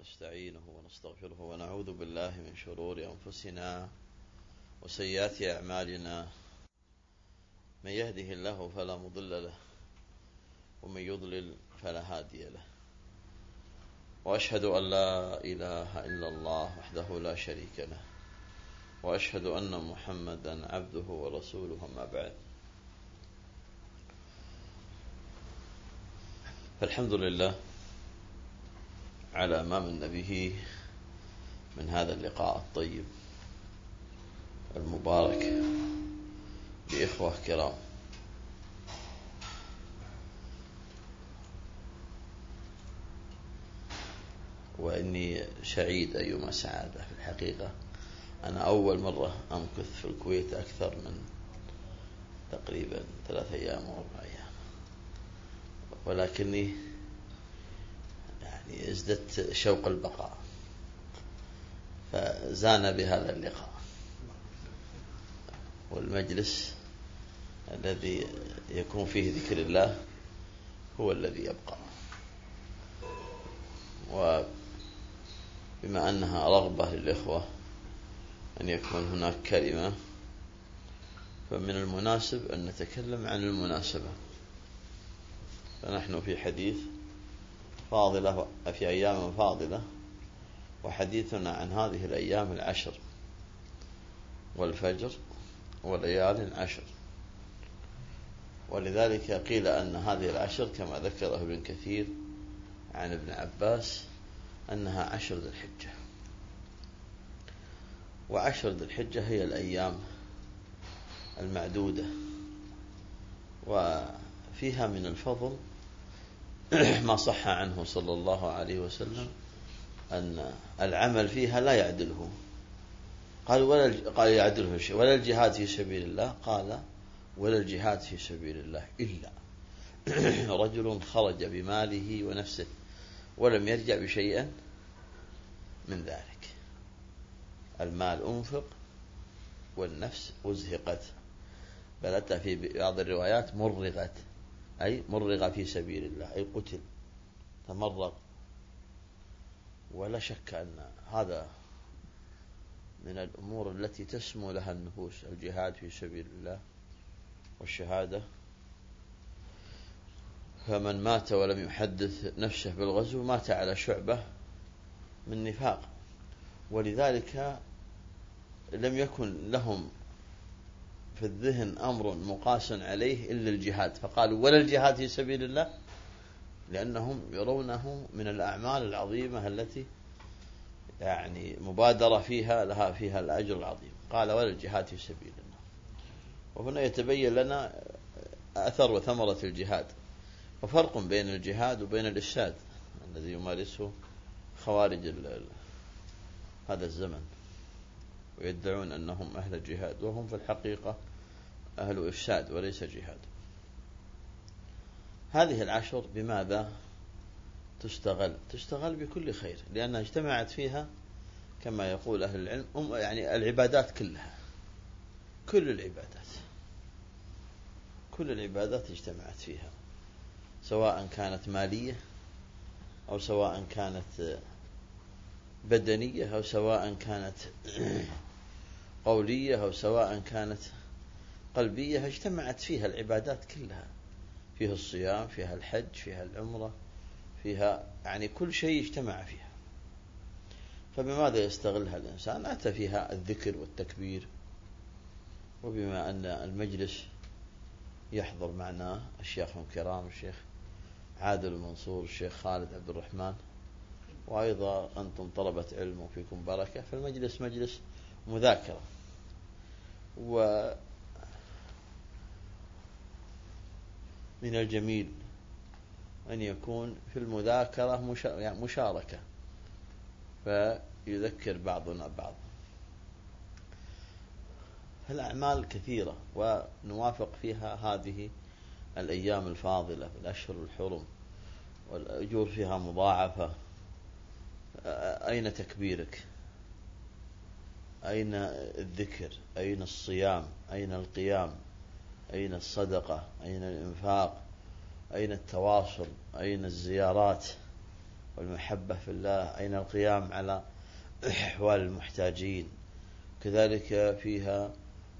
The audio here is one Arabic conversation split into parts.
ونستعينه ونستغفره ونعوذ بالله من شرور أنفسنا وسيئات أعمالنا. من يهده الله فلا مضل له ومن يضلل فلا هادي له، وأشهد أن لا إله إلا الله وحده لا شريك له، وأشهد أن محمدا عبده ورسوله. أما بعد، فالحمد لله على ما من به من هذا اللقاء الطيب المبارك بإخوة كرام. وإني سعيد أيما سعادة في الحقيقة. أنا أول مرة أمكث في الكويت أكثر من تقريبا 3 أيام أو 4 أيام، ولكني يعني ازددت شوق البقاء، فزان بهذا اللقاء والمجلس الذي يكون فيه ذكر الله هو الذي يبقى. وبما أنها رغبة للإخوة أن يكون هناك كلمة، فمن المناسب أن نتكلم عن المناسبة. فنحن في حديث فاضلة، في أيام فاضلة، وحديثنا عن هذه الأيام 10 والفجر وليال 10. ولذلك قيل أن هذه 10 كما ذكره ابن كثير عن ابن عباس أنها 10 ذي الحجة. و10 ذي الحجة هي الأيام المعدودة، وفيها من الفضل ما صح عنه صلى الله عليه وسلم أن العمل فيها لا يعدله. قال يعدله شيء، ولا الجهاد في سبيل الله، قال ولا الجهاد في سبيل الله إلا رجل خرج بماله ونفسه ولم يرجع بشيئا من ذلك. المال أنفق والنفس أزهقت، بل أتى في بعض الروايات مرغت، أي مرغ في سبيل الله، أي قتل تمرغ. ولا شك أن هذا من الأمور التي تسمو لها النفوس، الجهاد في سبيل الله والشهادة. فمن مات ولم يحدث نفسه بالغزو مات على شعبة من نفاق. ولذلك لم يكن لهم في الذهن أمر مقاس عليه إلا الجهاد، فقالوا ولا الجهاد في سبيل الله، لأنهم يرونه من الأعمال العظيمة التي يعني مبادرة فيها فيها الأجر العظيم. قال ولا الجهاد في سبيل الله. وهنا يتبين لنا أثر وثمرة الجهاد، وفرق بين الجهاد وبين الإفساد الذي يمارسه خوارج هذا الزمن، ويدعون أنهم أهل الجهاد وهم في الحقيقة أهل إفساد وليس جهاد. هذه 10 بماذا تشتغل بكل خير، لأنها اجتمعت فيها كما يقول أهل العلم يعني العبادات كلها، كل العبادات اجتمعت فيها، سواء كانت مالية أو سواء كانت بدنية أو سواء كانت قولية أو سواء كانت قلبية. اجتمعت فيها العبادات كلها، فيها الصيام، فيها الحج، فيها العمرة، فيها يعني كل شيء اجتمع فيها. فبماذا يستغلها الإنسان؟ أتى فيها الذكر والتكبير. وبما أن المجلس يحضر معنا الشيخ الكرام، الشيخ عادل المنصور، الشيخ خالد عبد الرحمن، وأيضا أنتم طلبة علم وفيكم بركة، فالمجلس مجلس مذاكرة. ومن الجميل أن يكون في المذاكرة مشاركة، فيذكر بعضنا بعض. الأعمال كثيرة ونوافق فيها هذه الأيام الفاضلة، الأشهر الحرم، والأجور فيها مضاعفة. أين تكبيرك؟ أين الذكر؟ أين الصيام؟ أين القيام؟ أين الصدقة؟ أين الإنفاق؟ أين التواصل؟ أين الزيارات؟ والمحبة في الله، أين القيام على أحوال المحتاجين. كذلك فيها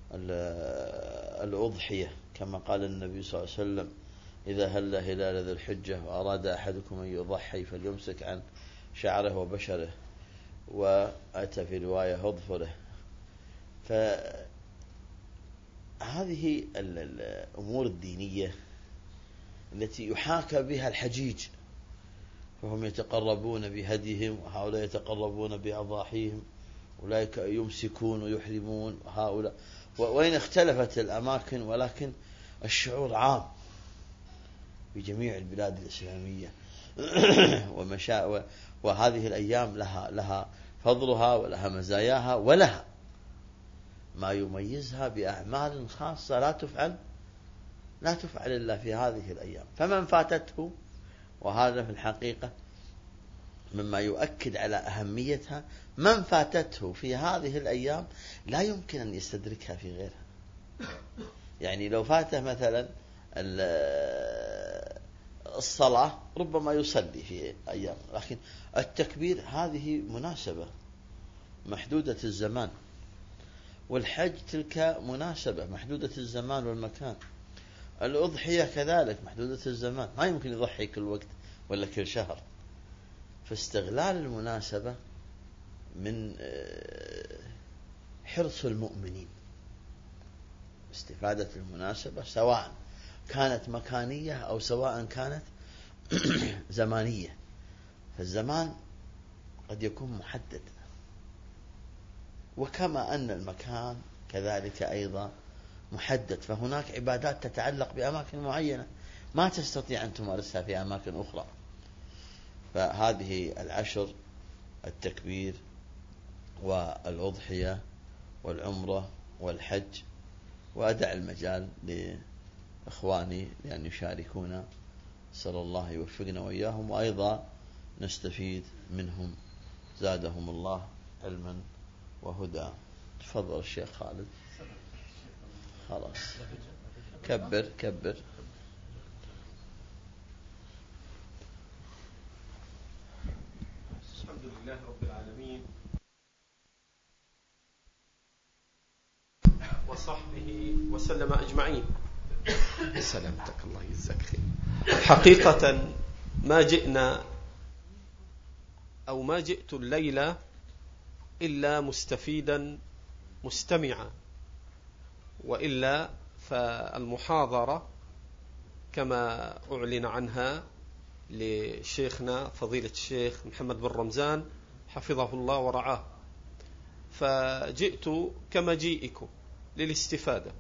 الأضحية، كما قال النبي صلى الله عليه وسلم: إذا هل هلال ذي الحجة وأراد أحدكم أن يضحي فليمسك عن شعره وبشره، وأتى في رواية أظفره. فهذه الأمور الدينية التي يحاكى بها الحجيج، فهم يتقربون بهديهم، وهؤلاء يتقربون بأضاحيهم، أولئك يمسكون ويحرمون، وهؤلاء وإن اختلفت الأماكن ولكن الشعور عام بجميع البلاد الإسلامية. وهذه الأيام لها فضلها ولها مزاياها ولها ما يميزها بأعمال خاصة لا تفعل إلا في هذه الأيام. فمن فاتته، وهذا في الحقيقة مما يؤكد على أهميتها، من فاتته في هذه الأيام لا يمكن أن يستدركها في غيرها. يعني لو فاته مثلا الصلاة ربما يصلي في أيام، لكن التكبير هذه مناسبة محدودة الزمان، والحج تلك مناسبة محدودة الزمان والمكان، الأضحية كذلك محدودة الزمان، ما يمكن يضحي كل وقت ولا كل شهر. فاستغلال المناسبة من حرص المؤمنين، استفادة المناسبة سواء كانت مكانية أو سواء كانت زمانية. فالزمان قد يكون محدد، وكما أن المكان كذلك أيضا محدد، فهناك عبادات تتعلق بأماكن معينة ما تستطيع أن تمارسها في أماكن أخرى. فهذه العشر: التكبير والأضحية والعمرة والحج. وأدع المجال لإخواني لأن يشاركونا، صلى الله يوفقنا وإياهم، وأيضا نستفيد منهم، زادهم الله علما وهدى. تفضل الشيخ خالد. خلاص كبر. الحمد لله رب العالمين، وصحبه وسلم أجمعين. سلامتك، الله يجزاك خير. حقيقة ما جئت الليلة إلا مستفيدا مستمعا، وإلا فالمحاضرة كما أعلن عنها لشيخنا فضيلة الشيخ محمد بن رمزان حفظه الله ورعاه، فجئت كمجيئكم للاستفادة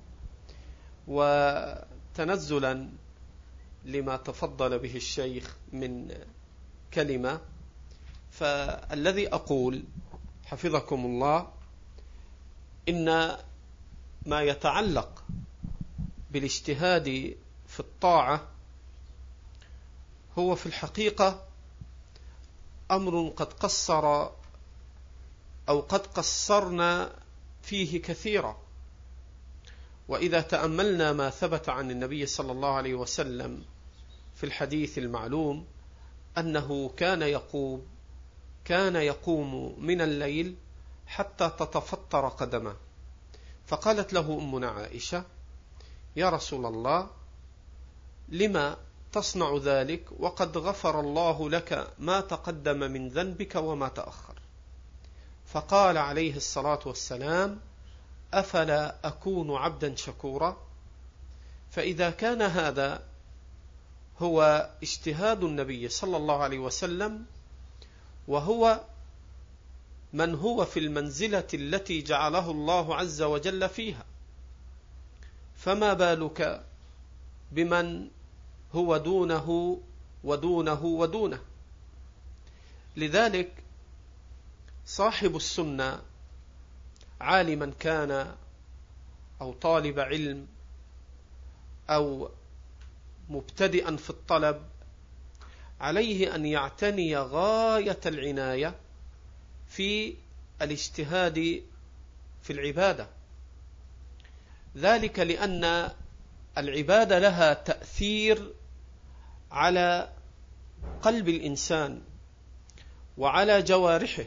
وتنزلا لما تفضل به الشيخ من كلمة. فالذي أقول حفظكم الله إن ما يتعلق بالاجتهاد في الطاعة هو في الحقيقة أمر قد قصرنا فيه كثيرا. وإذا تأملنا ما ثبت عن النبي صلى الله عليه وسلم في الحديث المعلوم أنه كان يقوم من الليل حتى تتفطر قدمه، فقالت له أمنا عائشة: يا رسول الله، لما تصنع ذلك وقد غفر الله لك ما تقدم من ذنبك وما تأخر؟ فقال عليه الصلاة والسلام: أفلا أكون عبدا شكورا؟ فإذا كان هذا هو اجتهاد النبي صلى الله عليه وسلم، وهو من هو في المنزلة التي جعله الله عز وجل فيها، فما بالك بمن هو دونه ودونه ودونه؟ لذلك صاحب السنة، عالما كان أو طالب علم أو مبتدئا في الطلب، عليه أن يعتني غاية العناية في الاجتهاد في العبادة، ذلك لأن العبادة لها تأثير على قلب الإنسان وعلى جوارحه،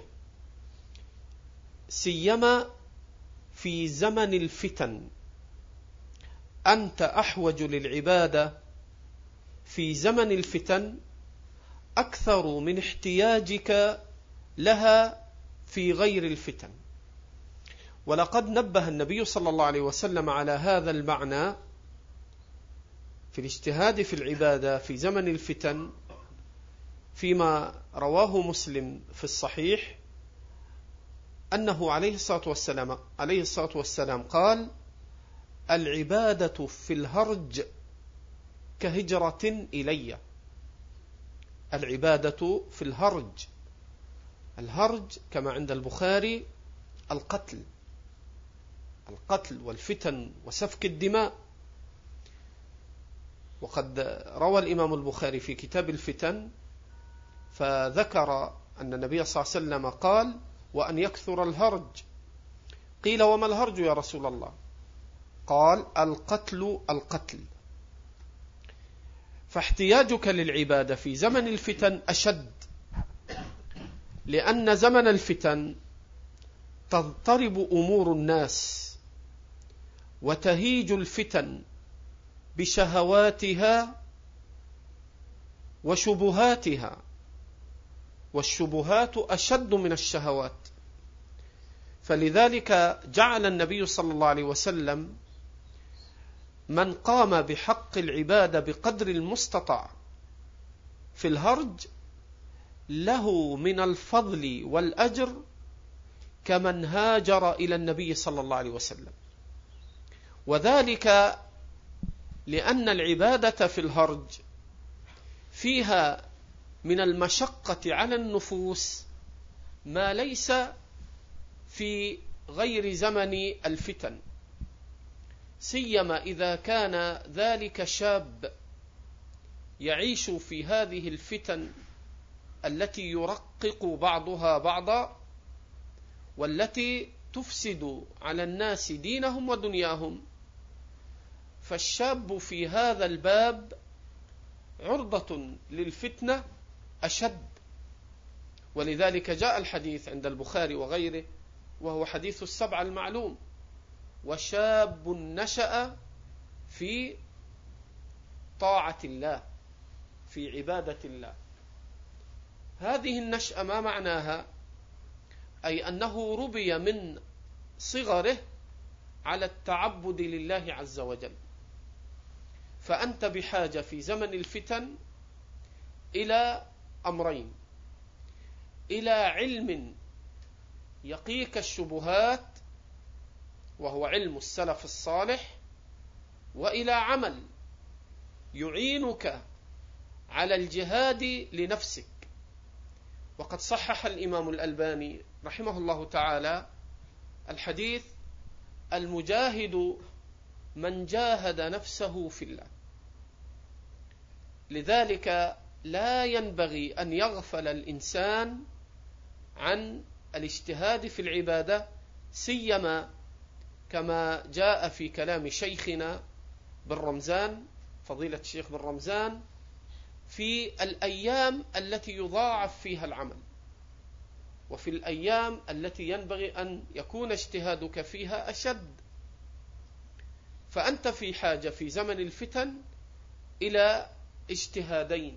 سيما في زمن الفتن. أنت أحوج للعبادة في زمن الفتن أكثر من احتياجك لها في غير الفتن. ولقد نبه النبي صلى الله عليه وسلم على هذا المعنى في الاجتهاد في العبادة في زمن الفتن، فيما رواه مسلم في الصحيح أنه عليه الصلاة والسلام قال: العبادة في الهرج كهجرة إلي. العبادة في الهرج، الهرج كما عند البخاري القتل والفتن وسفك الدماء. وقد روى الإمام البخاري في كتاب الفتن فذكر أن النبي صلى الله عليه وسلم قال: وأن يكثر الهرج. قيل: وما الهرج يا رسول الله؟ قال: القتل. فاحتياجك للعبادة في زمن الفتن أشد، لأن زمن الفتن تضطرب أمور الناس وتهيج الفتن بشهواتها وشبهاتها، والشبهات أشد من الشهوات. فلذلك جعل النبي صلى الله عليه وسلم من قام بحق العبادة بقدر المستطاع في الهرج له من الفضل والأجر كمن هاجر إلى النبي صلى الله عليه وسلم. وذلك لأن العبادة في الهرج فيها من المشقة على النفوس ما ليس في غير زمن الفتن، سيما إذا كان ذلك شاب يعيش في هذه الفتن التي يرقق بعضها بعضا والتي تفسد على الناس دينهم ودنياهم. فالشاب في هذا الباب عرضة للفتنة أشد. ولذلك جاء الحديث عند البخاري وغيره، وهو حديث السبعة المعلوم: وشاب نشأ في طاعة الله، في عبادة الله. هذه النشأة ما معناها؟ أي أنه ربي من صغره على التعبد لله عز وجل. فأنت بحاجة في زمن الفتن إلى أمرين: إلى علم يقيك الشبهات وهو علم السلف الصالح، وإلى عمل يعينك على الجهاد لنفسك. وقد صحح الإمام الألباني رحمه الله تعالى الحديث: المجاهد من جاهد نفسه في الله. لذلك لا ينبغي أن يغفل الإنسان عن الاجتهاد في العبادة، سيما كما جاء في كلام شيخنا بن رمزان، فضيلة الشيخ بن رمزان، في الأيام التي يضاعف فيها العمل، وفي الأيام التي ينبغي أن يكون اجتهادك فيها أشد. فأنت في حاجة في زمن الفتن إلى اجتهادين: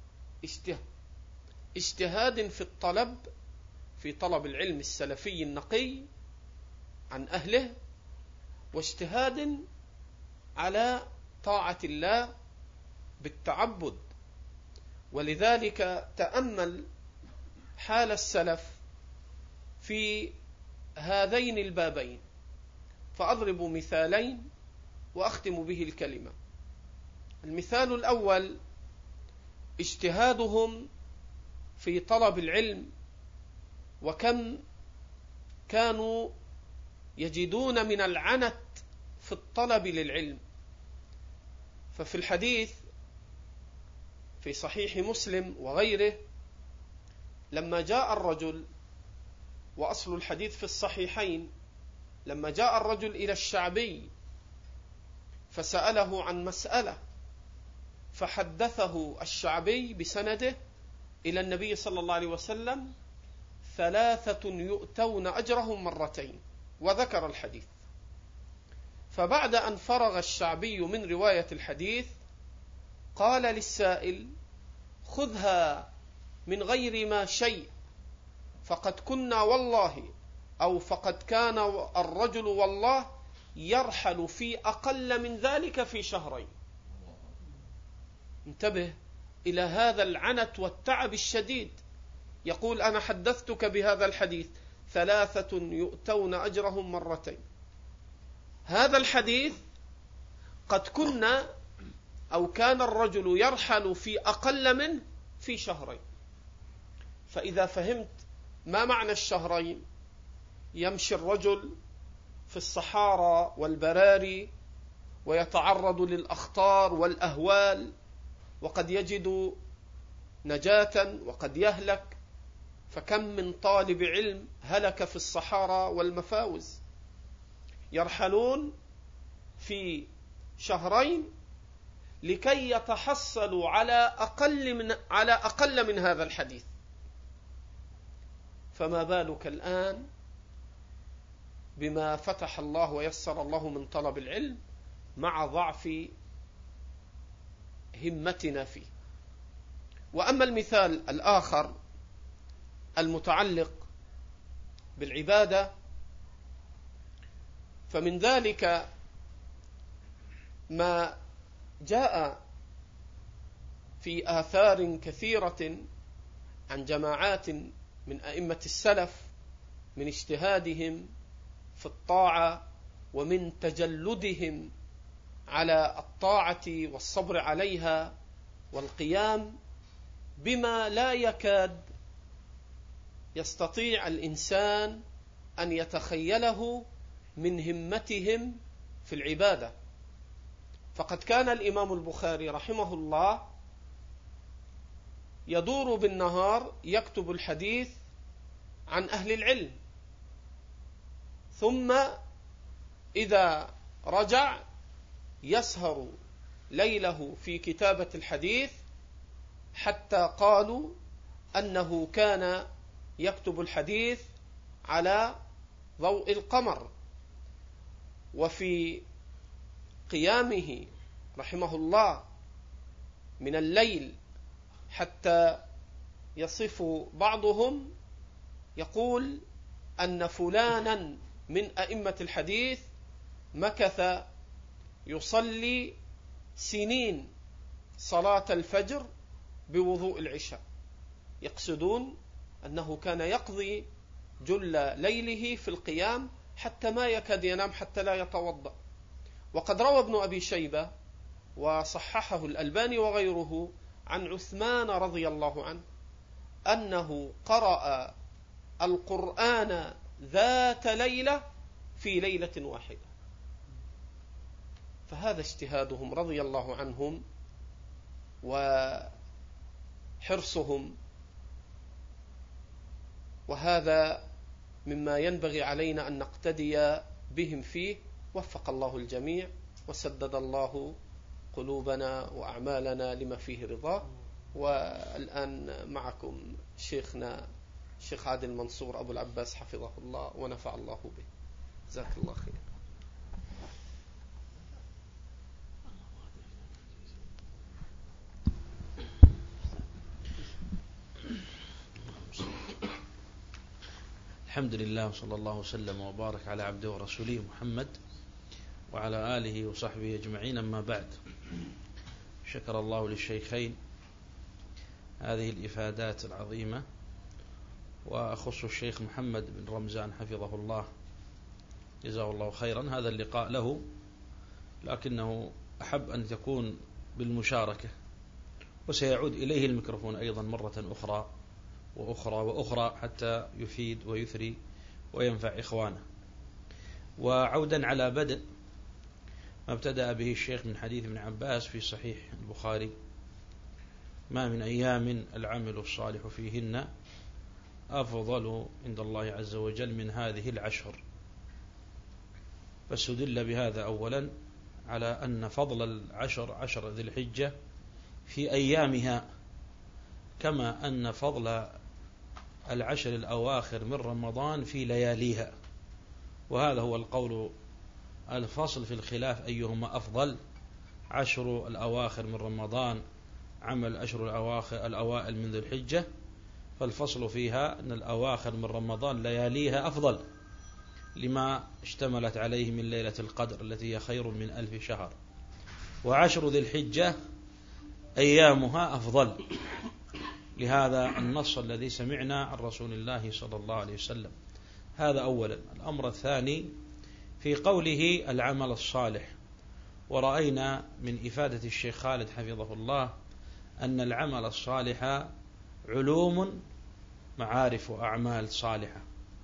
اجتهاد في الطلب، في طلب العلم السلفي النقي عن أهله، واجتهاد على طاعة الله بالتعبد. ولذلك تأمل حال السلف في هذين البابين، فأضرب مثالين وأختم به الكلمة. المثال الأول اجتهادهم في طلب العلم، وكم كانوا يجدون من العنت في الطلب للعلم. ففي الحديث في صحيح مسلم وغيره لما جاء الرجل، وأصل الحديث في الصحيحين، لما جاء الرجل إلى الشعبي فسأله عن مسألة، فحدثه الشعبي بسنده إلى النبي صلى الله عليه وسلم 3 يؤتون أجرهم مرتين، وذكر الحديث. فبعد أن فرغ الشعبي من رواية الحديث قال للسائل: خذها من غير ما شيء، فقد كنا والله، أو فقد كان الرجل والله يرحل في أقل من ذلك في شهرين. انتبه إلى هذا العنت والتعب الشديد. يقول: أنا حدثتك بهذا الحديث 3 يؤتون أجرهم مرتين. هذا الحديث قد كنا أو كان الرجل يرحل في أقل منه في شهرين. فإذا فهمت ما معنى الشهرين، يمشي الرجل في الصحارى والبراري ويتعرض للأخطار والأهوال، وقد يجد نجاة وقد يهلك. فكم من طالب علم هلك في الصحارى والمفاوز. يرحلون في شهرين لكي يتحصلوا على أقل من هذا الحديث. فما بالك الآن بما فتح الله ويسر الله من طلب العلم مع ضعف همتنا فيه. وأما المثال الآخر المتعلق بالعبادة، فمن ذلك ما جاء في آثار كثيرة عن جماعات من أئمة السلف من اجتهادهم في الطاعة ومن تجلدهم على الطاعة والصبر عليها والقيام بما لا يكاد يستطيع الإنسان أن يتخيله من همتهم في العبادة. فقد كان الإمام البخاري رحمه الله يدور بالنهار يكتب الحديث عن أهل العلم، ثم إذا رجع يسهر ليله في كتابة الحديث، حتى قالوا أنه كان يكتب الحديث على ضوء القمر. وفي قيامه رحمه الله من الليل حتى يصف بعضهم يقول أن فلانا من أئمة الحديث مكث يصلي سنين صلاة الفجر بوضوء العشاء، يقصدون أنه كان يقضي جل ليله في القيام حتى ما يكاد ينام حتى لا يتوضأ. وقد روى ابن أبي شيبة وصححه الألباني وغيره عن عثمان رضي الله عنه أنه قرأ القرآن ذات ليلة في ليلة واحدة. فهذا اجتهادهم رضي الله عنهم وحرصهم، وهذا مما ينبغي علينا أن نقتدي بهم فيه. وفق الله الجميع وسدد الله قلوبنا وأعمالنا لما فيه رضاه. والآن معكم شيخنا الشيخ عادل منصور أبو العباس حفظه الله ونفع الله به. جزاك الله خير. الحمد لله وصلى الله وسلم وبارك على عبده ورسوله محمد وعلى آله وصحبه أجمعين. أما بعد، شكر الله للشيخين هذه الإفادات العظيمة، وأخص الشيخ محمد بن رمزان حفظه الله جزاه الله خيرا. هذا اللقاء له، لكنه أحب أن تكون بالمشاركة، وسيعود إليه الميكروفون أيضا مرة أخرى وأخرى وأخرى حتى يفيد ويثري وينفع إخوانه. وعودا على بدء ما ابتدأ به الشيخ من حديث ابن عباس في صحيح البخاري: ما من أيام العمل الصالح فيهن أفضل عند الله عز وجل من هذه العشر. فاستدل بهذا أولا على أن فضل العشر، عشر ذي الحجة، في أيامها كما أن فضل العشر الأواخر من رمضان في لياليها، وهذا هو القول الفصل في الخلاف أيهما أفضل، عشر الأواخر من رمضان عمل أشهر الأوائل من ذي الحجة، فالفصل فيها أن الأواخر من رمضان لياليها أفضل لما اشتملت عليه من ليلة القدر التي هي خير من 1000 شهر، وعشر ذي الحجة أيامها أفضل، لهذا النص الذي سمعنا عن رسول الله صلى الله عليه وسلم. هذا أولا. الأمر الثاني في قوله العمل الصالح، ورأينا من إفادة الشيخ خالد حفظه الله أن العمل الصالح علوم معارف وأعمال صالحة،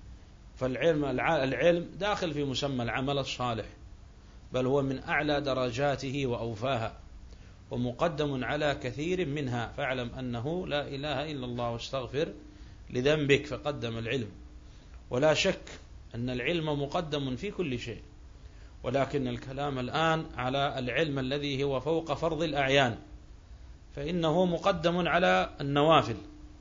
فالعلم داخل في مسمى العمل الصالح، بل هو من أعلى درجاته وأوفاها، ومقدم على كثير منها، فاعلم أنه لا إله إلا الله واستغفر لذنبك، فقدم العلم. ولا شك أن العلم مقدم في كل شيء، ولكن الكلام الآن على العلم الذي هو فوق فرض الأعيان، فإنه مقدم على النوافل،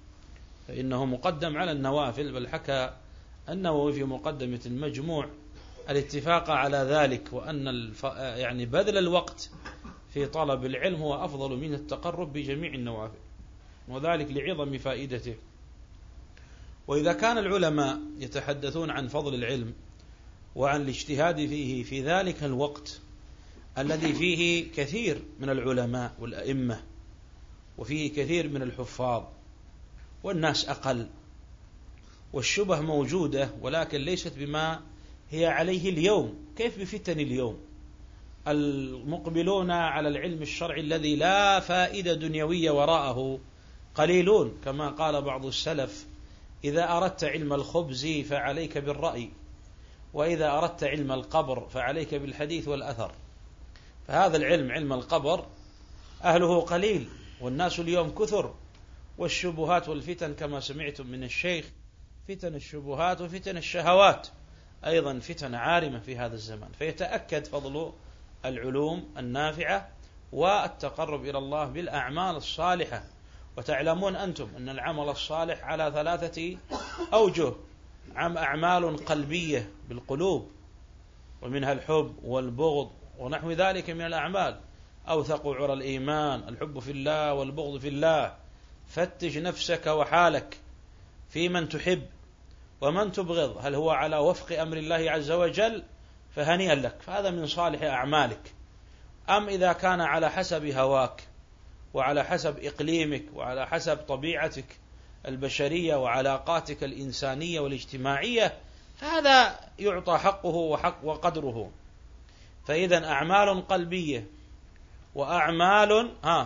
بل حكى النووي في مقدمة المجموع الاتفاق على ذلك، وأن يعني بذل الوقت في طلب العلم هو أفضل من التقرب بجميع النوافل، وذلك لعظم فائدته. وإذا كان العلماء يتحدثون عن فضل العلم وعن الاجتهاد فيه في ذلك الوقت الذي فيه كثير من العلماء والأئمة وفيه كثير من الحفاظ والناس أقل والشبه موجودة، ولكن ليست بما هي عليه اليوم. كيف بفتن اليوم؟ المقبلون على العلم الشرعي الذي لا فائدة دنيوية وراءه قليلون، كما قال بعض السلف: إذا أردت علم الخبز فعليك بالرأي، وإذا أردت علم القبر فعليك بالحديث والأثر. فهذا العلم، علم القبر، أهله قليل، والناس اليوم كثر، والشبهات والفتن كما سمعتم من الشيخ، فتن الشبهات وفتن الشهوات أيضا فتن عارمة في هذا الزمان، فيتأكد فضل العلوم النافعة والتقرب إلى الله بالأعمال الصالحة. وتعلمون أنتم أن العمل الصالح على 3 أوجه: أعمال قلبية بالقلوب، ومنها الحب والبغض ونحو ذلك من الأعمال، أوثق عرى الإيمان الحب في الله والبغض في الله. فتش نفسك وحالك في من تحب ومن تبغض، هل هو على وفق أمر الله عز وجل؟ فهنيئا لك، فهذا من صالح أعمالك. أم إذا كان على حسب هواك وعلى حسب إقليمك وعلى حسب طبيعتك البشرية وعلاقاتك الإنسانية والاجتماعية، فهذا يعطى حقه وقدره. فإذا أعمال قلبية وأعمال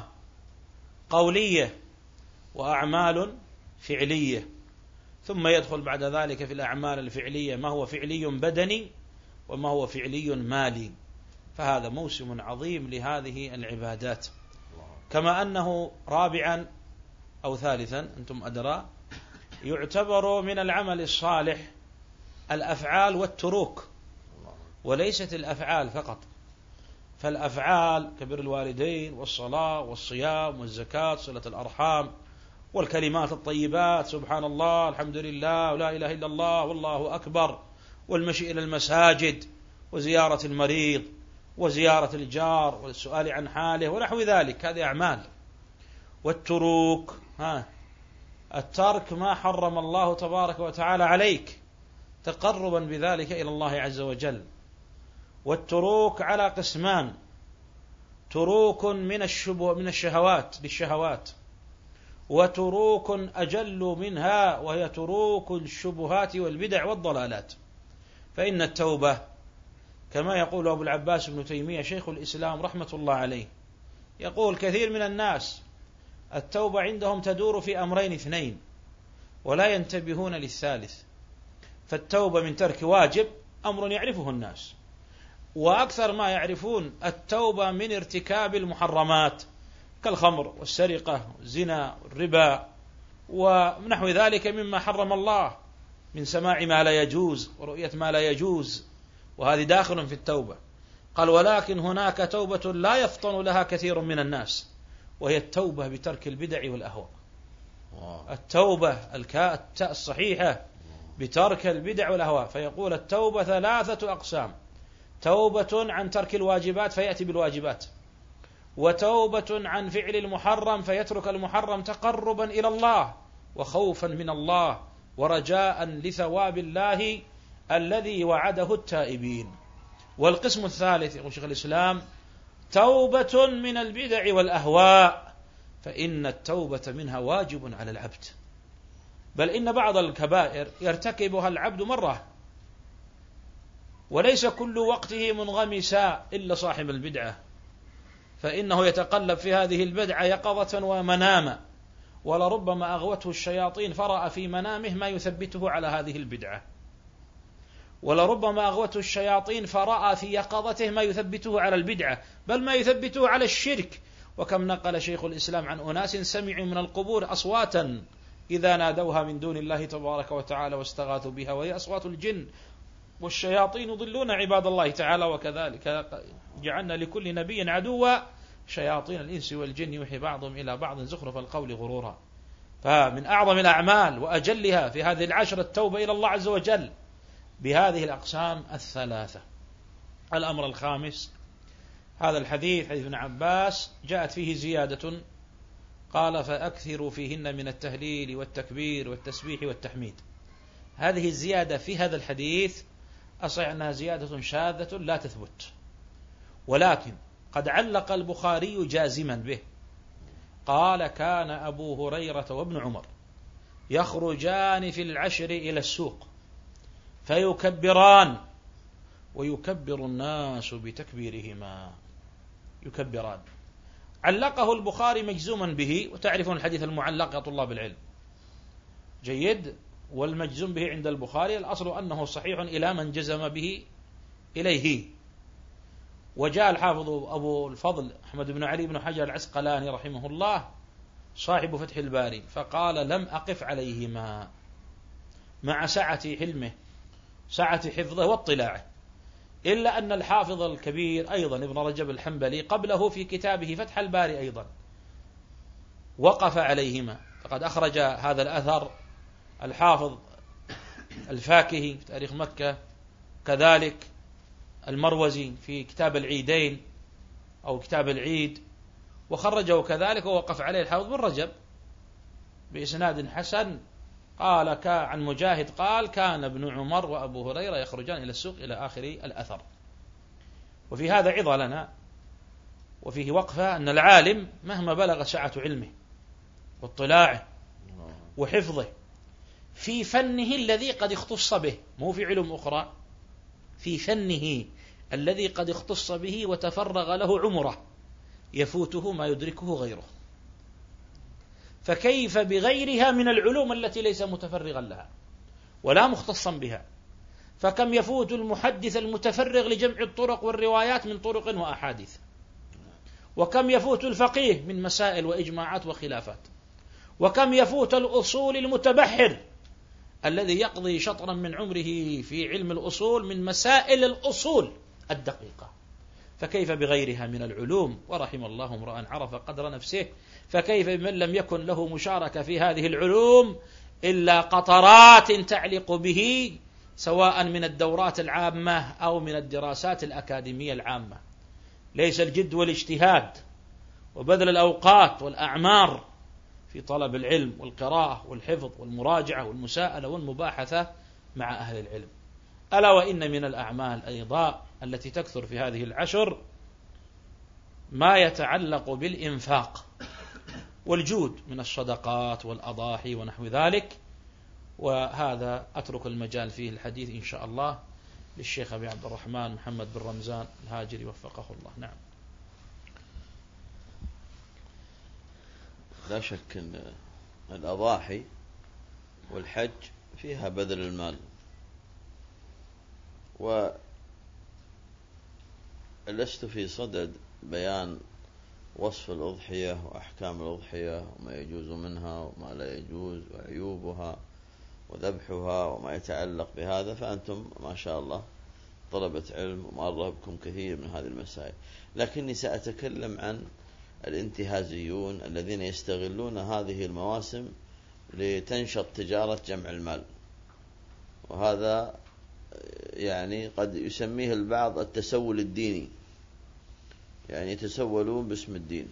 قولية وأعمال فعلية، ثم يدخل بعد ذلك في الأعمال الفعلية ما هو فعلي بدني وما هو فعلي مالي. فهذا موسم عظيم لهذه العبادات. كما أنه رابعا أو ثالثا، أنتم أدرى، يعتبر من العمل الصالح الأفعال والتروك، وليست الأفعال فقط. فالأفعال كبر الوالدين والصلاة والصيام والزكاة، صلة الأرحام، والكلمات الطيبات، سبحان الله، الحمد لله، ولا إله إلا الله، والله أكبر، والمشي إلى المساجد، وزيارة المريض، وزيارة الجار، والسؤال عن حاله، ونحو ذلك، هذه أعمال. والتروك الترك ما حرم الله تبارك وتعالى عليك تقربا بذلك إلى الله عز وجل. والتروك على قسمان: تروك من الشهوات بالشهوات، وتروك أجل منها وهي تروك الشبهات والبدع والضلالات. فإن التوبة كما يقول أبو العباس بن تيمية شيخ الإسلام رحمة الله عليه، يقول: كثير من الناس التوبة عندهم تدور في أمرين 2 ولا ينتبهون للثالث. فالتوبة من ترك واجب أمر يعرفه الناس، وأكثر ما يعرفون التوبة من ارتكاب المحرمات كالخمر والسرقة والزنا والربا ونحو ذلك مما حرم الله، من سماع ما لا يجوز ورؤية ما لا يجوز، وهذه داخل في التوبة. قال: ولكن هناك توبة لا يفطن لها كثير من الناس، وهي التوبة بترك البدع والأهواء. التوبة التاء الصحيحة بترك البدع والأهواء. فيقول التوبة 3 أقسام: توبة عن ترك الواجبات فيأتي بالواجبات، وتوبة عن فعل المحرم فيترك المحرم تقربا إلى الله وخوفا من الله ورجاء لثواب الله الذي وعده التائبين. والقسم الثالث يقول شيخ الإسلام: توبة من البدع والأهواء، فإن التوبة منها واجب على العبد، بل إن بعض الكبائر يرتكبها العبد مرة، وليس كل وقته منغمسا إلا صاحب البدعة، فإنه يتقلب في هذه البدعة يقظة ومناما، ولربما أغوته الشياطين فرأى في منامه ما يثبته على هذه البدعة، ولربما أغوته الشياطين فرأى في يقظته ما يثبته على البدعة، بل ما يثبته على الشرك. وكم نقل شيخ الإسلام عن أناس سمعوا من القبور أصواتا إذا نادوها من دون الله تبارك وتعالى واستغاثوا بها، وهي أصوات الجن والشياطين يضلون عباد الله تعالى. وكذلك جعلنا لكل نبي عدوا شياطين الإنس والجن يوحي بعضهم إلى بعض زخرف القول غرورا. فمن أعظم الأعمال وأجلها في هذه العشر التوبة إلى الله عز وجل بهذه الأقسام الثلاثة. الأمر الخامس: هذا الحديث حديث ابن عباس جاءت فيه زيادة، قال: فأكثروا فيهن من التهليل والتكبير والتسبيح والتحميد. هذه الزيادة في هذا الحديث أصح أنها زيادة شاذة لا تثبت، ولكن قد علق البخاري جازما به، قال: كان أبو هريرة وابن عمر يخرجان في العشر إلى السوق فيكبران ويكبر الناس بتكبيرهما. يكبران. علقه البخاري مجزوما به، وتعرفون الحديث المعلق يا طلاب العلم جيد، والمجزوم به عند البخاري الأصل أنه صحيح إلى من جزم به إليه. وجاء الحافظ أبو الفضل أحمد بن علي بن حجر العسقلاني رحمه الله صاحب فتح الباري فقال: لم أقف عليهما، مع سعة حلمه سعة حفظه واطلاعه، إلا أن الحافظ الكبير أيضا ابن رجب الحنبلي قبله في كتابه فتح الباري أيضا وقف عليهما. فقد أخرج هذا الأثر الحافظ الفاكهي في تاريخ مكة، كذلك المروزي في كتاب العيدين أو كتاب العيد، وخرجه كذلك ووقف عليه الحافظ بن رجب بإسناد حسن، قال عن مجاهد قال: كان ابن عمر وأبو هريرة يخرجان إلى السوق إلى آخر الأثر. وفي هذا عظة لنا، وفيه وقفة أن العالم مهما بلغ سعة علمه واطلاعه وحفظه في فنه الذي قد اختص به، مو في علم أخرى، في فنه الذي قد اختص به وتفرغ له عمره، يفوته ما يدركه غيره، فكيف بغيرها من العلوم التي ليس متفرغا لها ولا مختصا بها؟ فكم يفوت المحدث المتفرغ لجمع الطرق والروايات من طرق وأحاديث، وكم يفوت الفقيه من مسائل وإجماعات وخلافات، وكم يفوت الأصول المتبحر الذي يقضي شطرا من عمره في علم الأصول من مسائل الأصول الدقيقة، فكيف بغيرها من العلوم؟ ورحم الله امرأ عرف قدر نفسه. فكيف بمن لم يكن له مشاركة في هذه العلوم إلا قطرات تعلق به، سواء من الدورات العامة أو من الدراسات الأكاديمية العامة؟ ليس الجد والاجتهاد وبذل الأوقات والأعمار في طلب العلم والقراءة والحفظ والمراجعة والمساءلة والمباحثة مع أهل العلم. ألا وإن من الأعمال أيضا التي تكثر في هذه العشر ما يتعلق بالإنفاق والجود من الصدقات والأضاحي ونحو ذلك، وهذا أترك المجال فيه الحديث إن شاء الله للشيخ أبي عبد الرحمن محمد بن رمزان الهاجري وفقه الله. نعم. لا شك أن الأضاحي والحج فيها بذل المال، ولست في صدد بيان وصف الأضحية وأحكام الأضحية وما يجوز منها وما لا يجوز وعيوبها وذبحها وما يتعلق بهذا، فأنتم ما شاء الله طلبة علم ومر بكم كثير من هذه المسائل، لكني سأتكلم عن الانتهازيون الذين يستغلون هذه المواسم لتنشط تجارة جمع المال، وهذا يعني قد يسميه البعض التسول الديني، يعني يتسولون باسم الدين،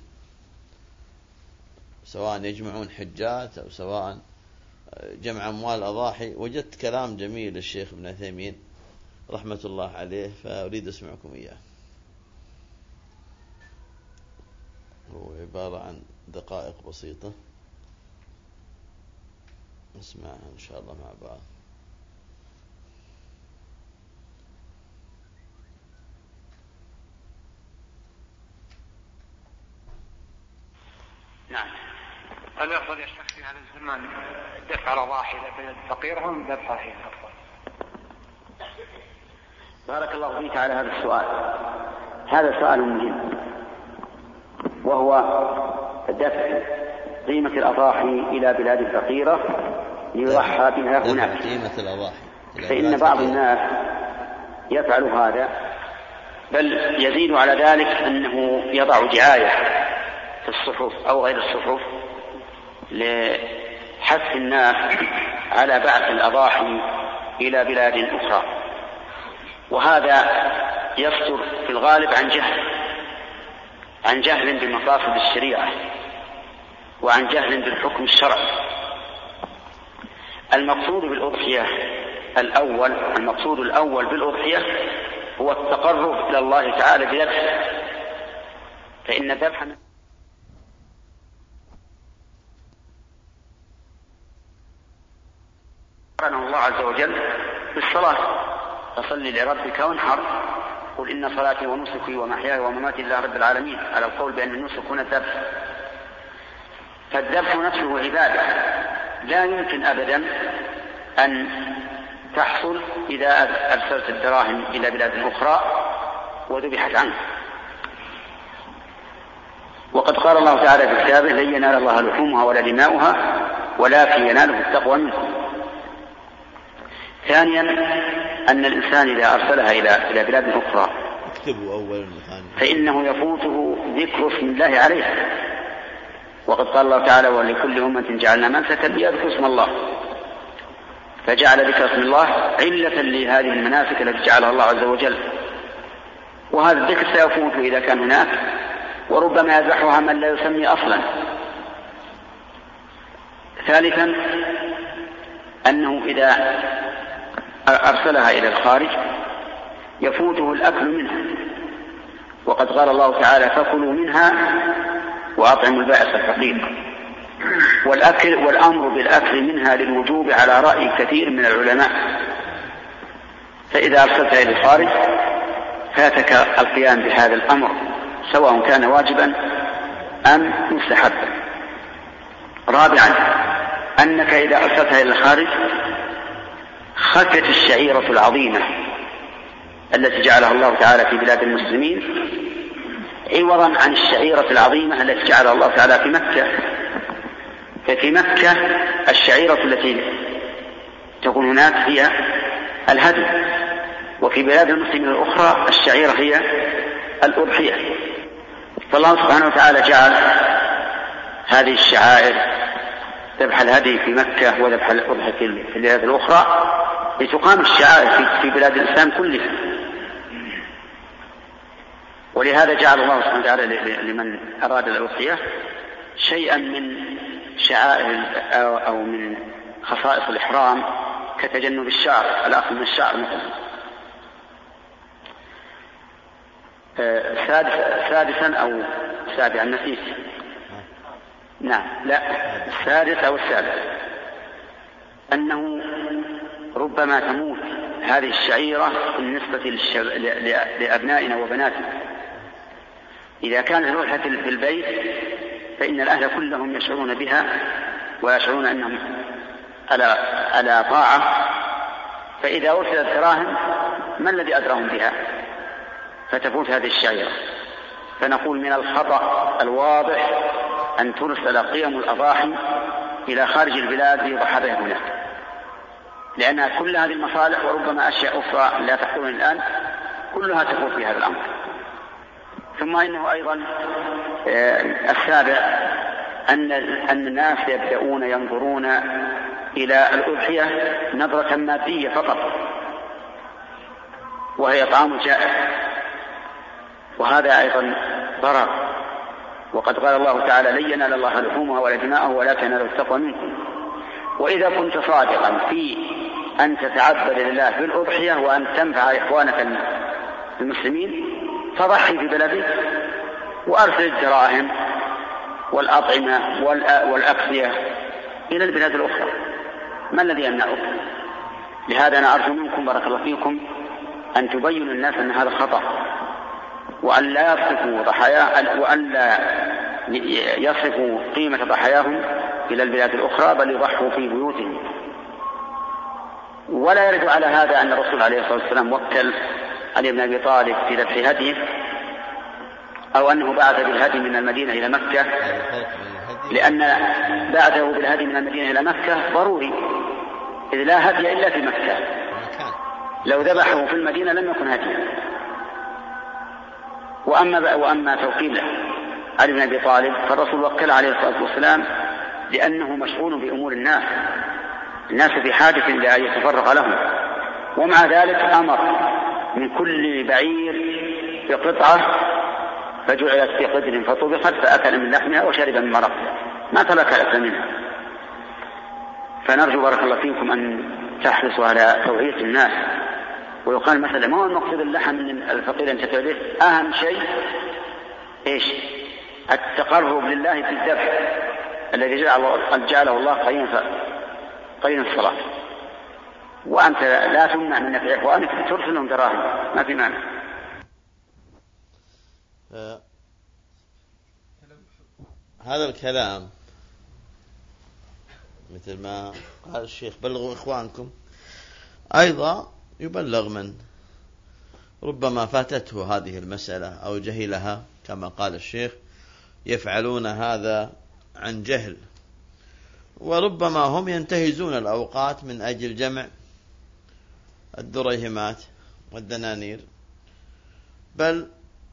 سواء يجمعون حجات أو سواء جمع أموال أضاحي. وجدت كلام جميل للشيخ ابن عثيمين رحمة الله عليه، فأريد أسمعكم إياه. هو عبارة عن دقائق بسيطة نسمعها إن شاء الله مع بعض. نعم. هل يفضل يا شيخ في هذا الزمان دفع الأضاحي إلى بلد فقيرة أم ذبحها هي الأفضل؟ بارك الله فيك على هذا السؤال. هذا سؤال مهم، وهو دفع قيمة الأضاحي إلى بلاد فقيرة ليضحى بها هناك. قيمة الأضاحي فإن بعض الناس يفعل هذا، بل يزيد على ذلك أنه يضع دعاية في الصحف أو غير الصحف لحث الناس على بعث الأضاحي إلى بلاد أخرى، وهذا يصدر في الغالب عن جهل بمقاصد الشريعة وعن جهل بالحكم الشرعي. المقصود الأول بالأضحية هو التقرب إلى الله تعالى بذبح، فإن الذبح أمرنا الله عز وجل بالصلاة، فصل لربك وانحر، قل إن صلاتي ونسكي ومحياي ومماتي لله رب العالمين، على القول بأن النسك هنا الذبح. فالذبح نفسه عبادة لا يمكن أبدا أن تحصل إذا أرسلت الدراهم إلى بلاد أخرى وذبحت عنه. وقد قال الله تعالى في كتابه: لن ينال الله لحومها ولا دماؤها ولكن يناله التقوى منكم. ثانيا، أن الإنسان إذا أرسلها إلى بلاد أخرى فإنه يفوته ذكر اسم الله عليها، وقد قال الله تعالى: ولكل أمة جعلنا منسكا ليذكروا اسم الله، فجعل ذكر اسم الله علة لهذه المناسك التي جعلها الله عز وجل. وهذا الذكر سيفوت إذا كان هناك، وربما يذبحها من لا يسمي أصلا. ثالثا، أنه إذا أرسلها إلى الخارج يفوته الأكل منها، وقد قال الله تعالى: فكلوا منها وأطعموا البائس الفقير. والأمر بالأكل منها للوجوب على رأي كثير من العلماء، فإذا أرسلتها إلى الخارج فاتك القيام بهذا الأمر سواء كان واجبا أم مستحبا. رابعا، أنك إذا أرسلتها إلى الخارج خفت الشعيرة العظيمة التي جعلها الله تعالى في بلاد المسلمين عوضا عن الشعيرة العظيمة التي جعلها الله تعالى في مكة. ففي مكة الشعيرة التي تكون هناك هي الهدي، وفي بلاد المسلمين الأخرى الشعيرة هي الأضحية. فالله سبحانه وتعالى جعل هذه الشعائر، ذبح الهدي في مكة وذبح الأضحية في البلاد الأخرى، لتقام الشعائر في بلاد الإسلام كلها. ولهذا جعل الله سبحانه وتعالى لمن أراد الأضحية شيئا من شعائر أو من خصائص الإحرام كتجنب الشعر، الأخذ من الشعر مثلا. سادسا أو سابعا نسيت، نعم لا السادس أو السابع، أنه ربما تموت هذه الشعيرة بالنسبة لأبنائنا وبناتنا. إذا كانت الأضحية في البيت فإن الأهل كلهم يشعرون بها ويشعرون أنهم على طاعة، فإذا أرسلت دراهم ما الذي أدراهم بها؟ فتفوت هذه الشعيرة. فنقول من الخطأ الواضح أن ترسل قيم الأضاحي إلى خارج البلاد ليضحى بها هناك، لأن كل هذه المصالح وربما أشياء أخرى لا تحضرني الآن كلها تفوت في هذا الأمر. ثم إنه أيضا السابع أن الناس يبدأون ينظرون إلى الأضحية نظرة مادية فقط، وهي طعام جائع، وهذا أيضا ضرر. وقد قال الله تعالى: لن ينال الله لحومها ولا دماءه ولكن ينال التقوى منكم. وإذا كنت صادقا في أن تتعبد لله بالأضحية وأن تنفع إخوانك المسلمين فضحي في بلدك وأرسل الدراهم والأطعمة والأكسية إلى البلاد الأخرى، ما الذي يمنعك؟ لهذا أنا أرجو منكم بارك الله فيكم أن تبينوا الناس أن هذا خطأ، وأن لا يصرفوا وأن لا يصرفوا قيمة ضحاياهم إلى البلاد الأخرى، بل يضحوا في بيوتهم. ولا يرد على هذا أن الرسول عليه الصلاة والسلام وكل علي بن أبي طالب في ذبح هديه، أو أنه بعث بالهدي من المدينة إلى مكة، لأن بعثه بالهدي من المدينة إلى مكة ضروري، إذ لا هدي إلا في مكة، لو ذبحه في المدينة لم يكن هديا. وأما توكيل علي بن أبي طالب فالرسول وكل عليه الصلاة والسلام لأنه مشغول بأمور الناس في حاجة إلى أن يتفرغ لهم، ومع ذلك أمر من كل بعير بقطعة فجعلت في قدر فطبخت فأكل من لحمها وشرب من مرقها، ما ترك الأكل منها. فنرجو بارك الله فيكم أن تحرصوا على توعية الناس. ويقال مثلا ما هو المقصود اللحم من الفقير أن تتعبه، أهم شيء إيش؟ التقرب لله في الذبح الذي جعله الله قرين الصلاة. وأنت لا تمنع من نفع إخوانك ترسل لهم دراهم، ما في مانع. هذا الكلام مثل ما قال الشيخ بلغوا إخوانكم، أيضا يبلغ من ربما فاتته هذه المسألة أو جهلها، كما قال الشيخ يفعلون هذا عن جهل، وربما هم ينتهزون الأوقات من أجل جمع الدريهمات والدنانير. بل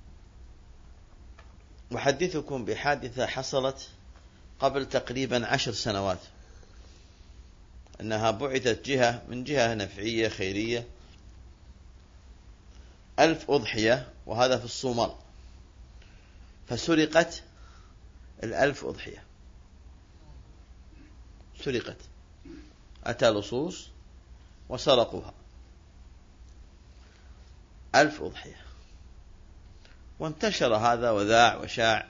أحدثكم بحادثة حصلت قبل تقريبا 10 سنوات، أنها بعثت من جهة نفعية خيرية 1000 أضحية، وهذا في الصومال، فسرقت 1000 أضحية، سرقت، أتى لصوص وسرقوها 1000 أضحية، وانتشر هذا وذاع وشاع.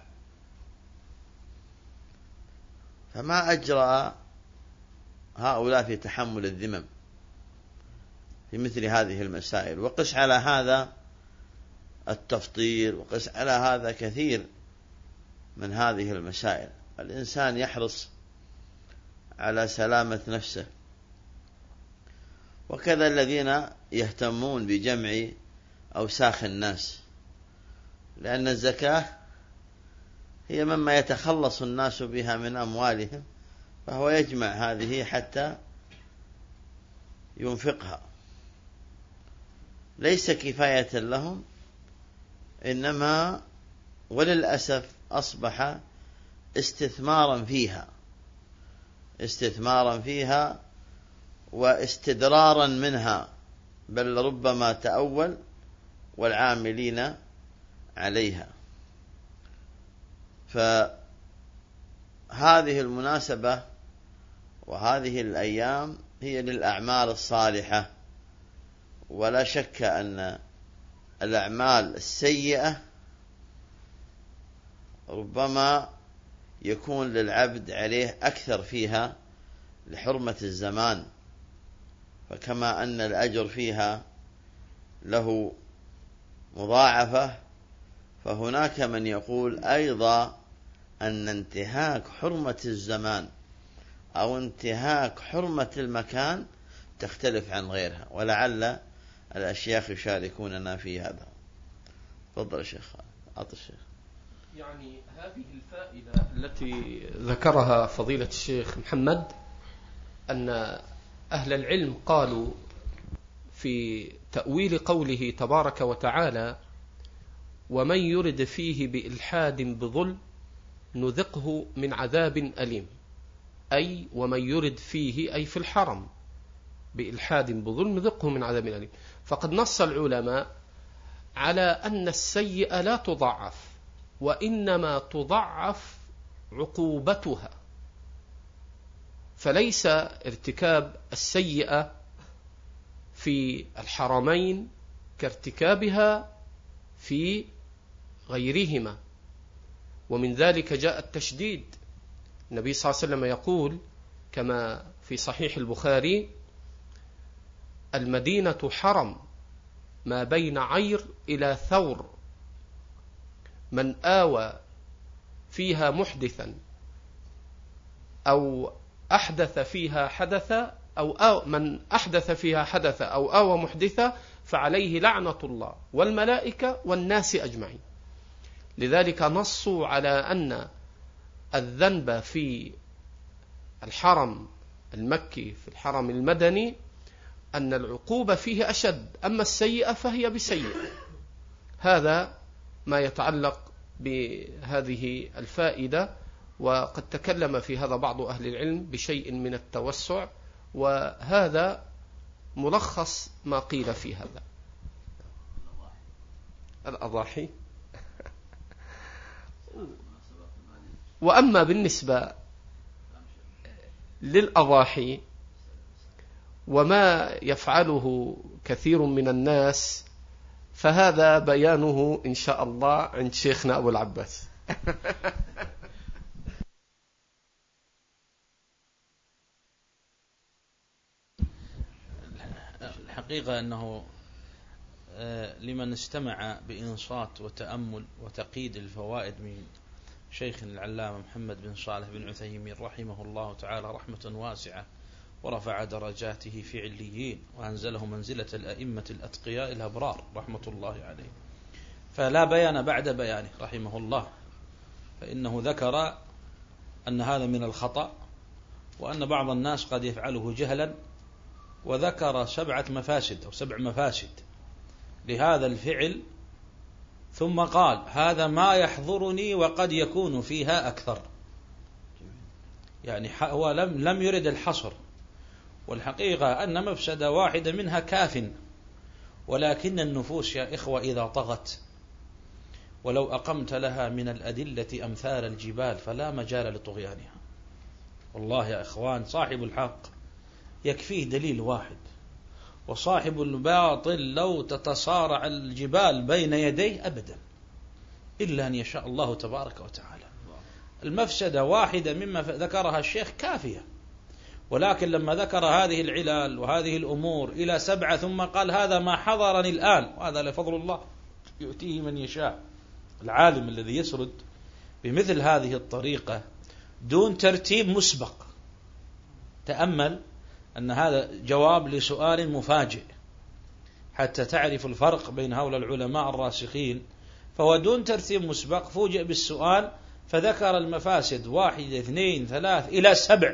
فما أجرى هؤلاء في تحمل الذمم في مثل هذه المسائل؟ وقس على هذا التفطير، وقس على هذا كثير من هذه المسائل. الإنسان يحرص على سلامة نفسه. وكذا الذين يهتمون بجمع أوساخ الناس، لأن الزكاة هي مما يتخلص الناس بها من أموالهم، فهو يجمع هذه حتى ينفقها، ليس كفاية لهم، إنما وللأسف أصبح استثمارا فيها واستدرارا منها، بل ربما تأول والعاملين عليها. فهذه المناسبة وهذه الأيام هي للأعمال الصالحة، ولا شك أن الأعمال السيئة ربما يكون للعبد عليه أكثر فيها لحرمة الزمان، فكما أن الأجر فيها له مضاعفة، فهناك من يقول أيضا أن انتهاك حرمة الزمان أو انتهاك حرمة المكان تختلف عن غيرها، ولعل الأشياخ يشاركوننا في هذا. تفضل الشيخ. أعطي الشيخ. يعني هذه الفائدة التي ذكرها فضيلة الشيخ محمد، أن أهل العلم قالوا في تأويل قوله تبارك وتعالى: ومن يرد فيه بإلحاد بظلم نذقه من عذاب أليم، أي ومن يرد فيه أي في الحرم بإلحاد بظلم نذقه من عذاب أليم. فقد نص العلماء على أن السيئة لا تضعف، وإنما تضعف عقوبتها، فليس ارتكاب السيئة في الحرمين كارتكابها في غيرهما. ومن ذلك جاء التشديد. النبي صلى الله عليه وسلم يقول كما في صحيح البخاري: المدينة حرم ما بين عير إلى ثور، من آوى فيها محدثا أو أحدث فيها حدثا من أحدث فيها حدثا أو آوى محدثا فعليه لعنة الله والملائكة والناس أجمعين. لذلك نصوا على أن الذنب في الحرم المكي في الحرم المدني أن العقوبة فيه أشد، أما السيئة فهي بسيئة. هذا ما يتعلق بهذه الفائدة، وقد تكلم في هذا بعض أهل العلم بشيء من التوسع، وهذا ملخص ما قيل في هذا. الأضاحي. وأما بالنسبة للأضاحي وما يفعله كثير من الناس فهذا بيانه إن شاء الله عند شيخنا أبو العباس. الحقيقة أنه لمن استمع بإنصات وتأمل وتقييد الفوائد من شيخنا العلامة محمد بن صالح بن عثيمين رحمه الله تعالى رحمة واسعة، ورفع درجاته في عليين وأنزله منزلة الأئمة الأتقياء الأبرار رحمة الله عليه، فلا بيان بعد بيانه رحمه الله. فإنه ذكر أن هذا من الخطأ، وأن بعض الناس قد يفعله جهلا، وذكر 7 مفاسد أو 7 مفاسد لهذا الفعل، ثم قال: هذا ما يحضرني وقد يكون فيها أكثر. يعني هو لم يرد الحصر، والحقيقة أن مفسدة واحدة منها كاف، ولكن النفوس يا إخوة إذا طغت ولو أقمت لها من الأدلة أمثال الجبال فلا مجال لطغيانها. والله يا إخوان، صاحب الحق يكفيه دليل واحد، وصاحب الباطل لو تتصارع الجبال بين يديه أبدا إلا أن يشاء الله تبارك وتعالى. المفسدة واحدة مما ذكرها الشيخ كافية، ولكن لما ذكر هذه العلال وهذه الأمور إلى 7 ثم قال: هذا ما حضرني الآن، وهذا لفضل الله يؤتيه من يشاء. العالم الذي يسرد بمثل هذه الطريقة دون ترتيب مسبق، تأمل أن هذا جواب لسؤال مفاجئ حتى تعرف الفرق بين هؤلاء العلماء الراسخين. فهو دون ترتيب مسبق فوجئ بالسؤال فذكر المفاسد 1 2 3 إلى 7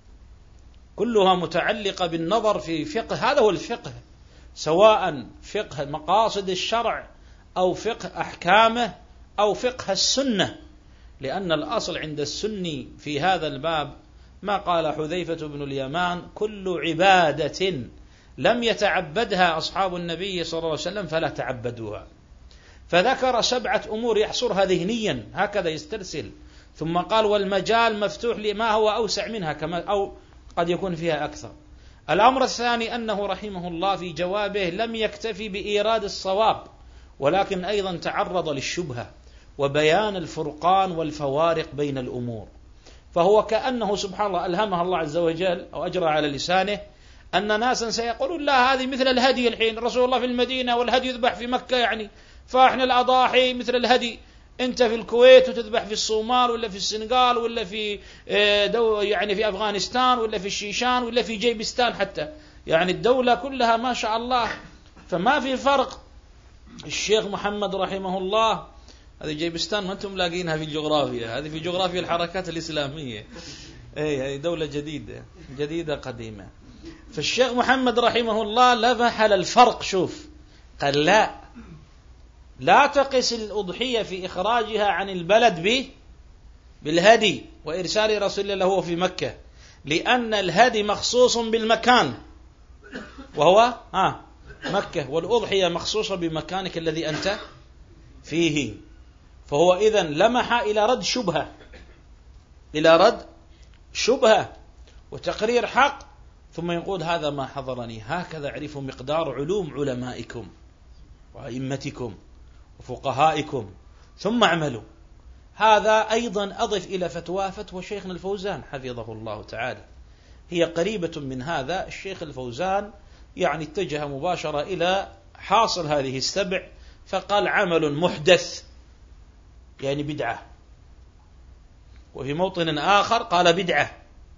كلها متعلقة بالنظر في فقه. هذا هو الفقه، سواء فقه مقاصد الشرع أو فقه أحكامه أو فقه السنة، لأن الأصل عند السني في هذا الباب ما قال حذيفة بن اليمان: كل عبادة لم يتعبدها أصحاب النبي صلى الله عليه وسلم فلا تعبدوها. فذكر 7 أمور يحصرها ذهنيا هكذا يسترسل، ثم قال: والمجال مفتوح لما هو أوسع منها كما أو قد يكون فيها أكثر. الأمر الثاني أنه رحمه الله في جوابه لم يكتفي بإيراد الصواب، ولكن أيضا تعرض للشبهة وبيان الفرقان والفوارق بين الأمور. فهو كأنه سبحان الله ألهمه الله عز وجل أو أجرى على لسانه أن ناسا سيقولون: لا، هذه مثل الهدي الحين، رسول الله في المدينة والهدي يذبح في مكة، يعني فإحنا الأضاحي مثل الهدي، أنت في الكويت وتذبح في الصومال ولا في السنغال ولا في يعني في أفغانستان ولا في الشيشان ولا في جيبستان، حتى يعني الدولة كلها ما شاء الله، فما في فرق. الشيخ محمد رحمه الله، هذه جيبستان ما أنتم لاقينها في الجغرافيا، هذه في جغرافيا الحركات الإسلامية، هذه دولة جديدة قديمة. فالشيخ محمد رحمه الله لمح للفرق. شوف، قال: لا تقس الأضحية في إخراجها عن البلد بالهدي وإرسال رسول الله وهو في مكة، لأن الهدي مخصوص بالمكان وهو مكة، والأضحية مخصوصة بمكانك الذي أنت فيه. فهو إذن لمح إلى رد شبهة، إلى رد شبهة وتقرير حق، ثم يقول هذا ما حضرني. هكذا اعرفوا مقدار علوم علمائكم وأئمتكم وفقهائكم ثم اعملوا. هذا أيضا أضف إلى فتوى شيخنا الفوزان حفظه الله تعالى، هي قريبة من هذا. الشيخ الفوزان يعني اتجه مباشرة إلى حاصل هذه السبع، فقال عمل محدث يعني بدعة، وفي موطن آخر قال بدعة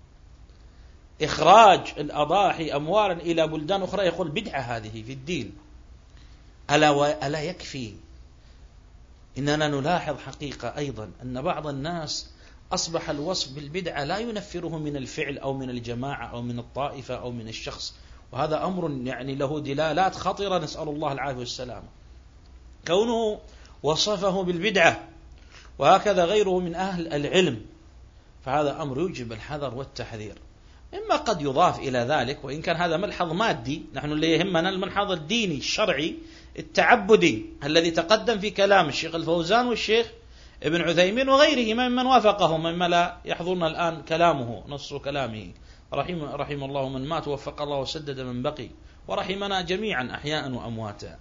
إخراج الأضاحي أموالا إلى بلدان أخرى، يقول بدعة هذه في الدين. ألا يكفي إننا نلاحظ حقيقة أيضا أن بعض الناس أصبح الوصف بالبدعة لا ينفره من الفعل أو من الجماعة أو من الطائفة أو من الشخص، وهذا أمر يعني له دلالات خطيرة، نسأل الله العافية والسلامة. كونه وصفه بالبدعة وهكذا غيره من أهل العلم، فهذا أمر يوجب الحذر والتحذير. إما قد يضاف إلى ذلك، وإن كان هذا ملحظ مادي، نحن اللي يهمنا الملحظ الديني الشرعي التعبدي الذي تقدم في كلام الشيخ الفوزان والشيخ ابن عثيمين وغيرهما ممن وافقهم، مما لا يحضرنا الآن كلامه نص كلامه، رحم الله من مات ووفق الله وسدد من بقي، ورحمنا جميعا أحياء وأمواتا.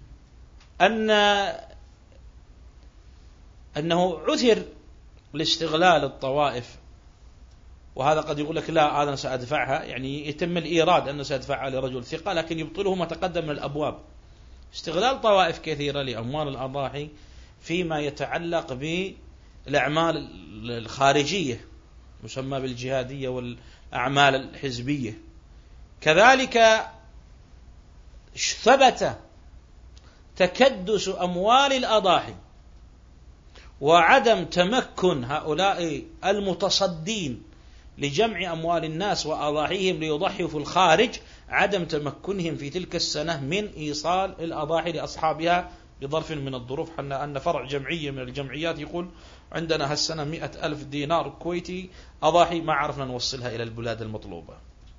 أنه عثر لاستغلال الطوائف، وهذا قد يقول لك لا أنا سأدفعها، يعني يتم الإيراد أنه سأدفعها لرجل ثقة، لكن يبطله ما تقدم من الأبواب. استغلال طوائف كثيرة لأموال الأضاحي فيما يتعلق بالأعمال الخارجية مسمى بالجهادية والأعمال الحزبية. كذلك ثبت تكدس أموال الأضاحي وعدم تمكن هؤلاء المتصدين لجمع أموال الناس وأضاحيهم ليضحوا في الخارج، عدم تمكنهم في تلك السنة من إيصال الأضاحي لأصحابها بظرف من الظروف. حنا أن فرع جمعية من الجمعيات يقول عندنا هالسنة 100,000 دينار كويتي أضاحي ما عرفنا نوصلها إلى البلاد المطلوبة.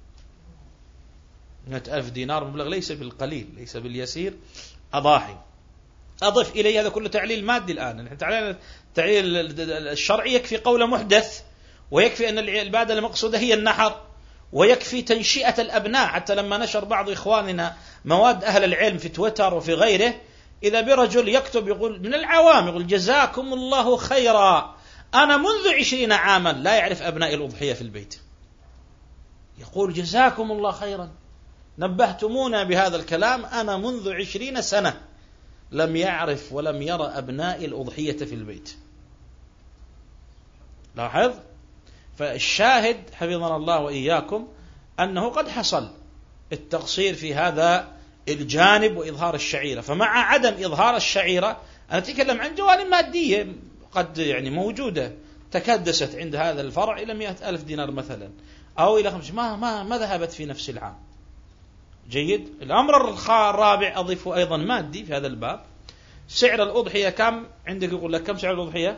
100,000 دينار مبلغ ليس بالقليل، ليس باليسير أضاحي. أضف إليه هذا كله تعليل مادي الآن، التعليل الشرعي يكفي قول محدث، ويكفي أن العبادة المقصودة هي النحر، ويكفي تنشئة الأبناء. حتى لما نشر بعض إخواننا مواد أهل العلم في تويتر وفي غيره، إذا برجل يكتب يقول من العوام يقول جزاكم الله خيرا، أنا منذ 20 عاما لا يعرف أبناء الأضحية في البيت، يقول جزاكم الله خيرا نبهتمونا بهذا الكلام، أنا منذ 20 سنة لم يعرف ولم يرى أبناء الأضحية في البيت. لاحظ. فالشاهد حفظنا الله وإياكم أنه قد حصل التقصير في هذا الجانب وإظهار الشعيرة. فمع عدم إظهار الشعيرة أنا أتكلم عن جوانب مادية قد يعني موجودة، تكدست عند هذا الفرع إلى 100,000 دينار مثلا أو إلى 5 ما ذهبت في نفس العام. جيد. الأمر الرابع أضيفه أيضا مادي في هذا الباب، سعر الأضحية كم عندك؟ يقول لك كم سعر الأضحية؟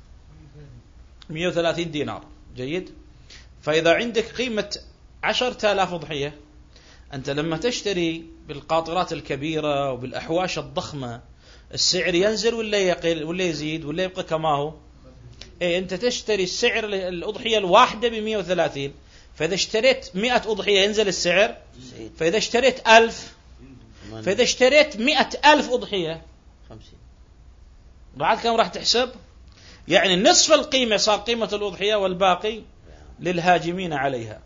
130 دينار. جيد. فإذا عندك قيمة 10,000 أضحية، أنت لما تشتري بالقاطرات الكبيرة وبالأحواش الضخمة السعر ينزل ولا يقل ولا يزيد ولا يبقى كما هو؟ أنت تشتري السعر الأضحية الواحدة ب130، فإذا اشتريت 100 أضحية ينزل السعر، فإذا اشتريت 1000، فإذا اشتريت 100,000 أضحية 50 بعد كم راح تحسب؟ يعني نصف القيمة صار قيمة الأضحية، والباقي للهاجمين عليها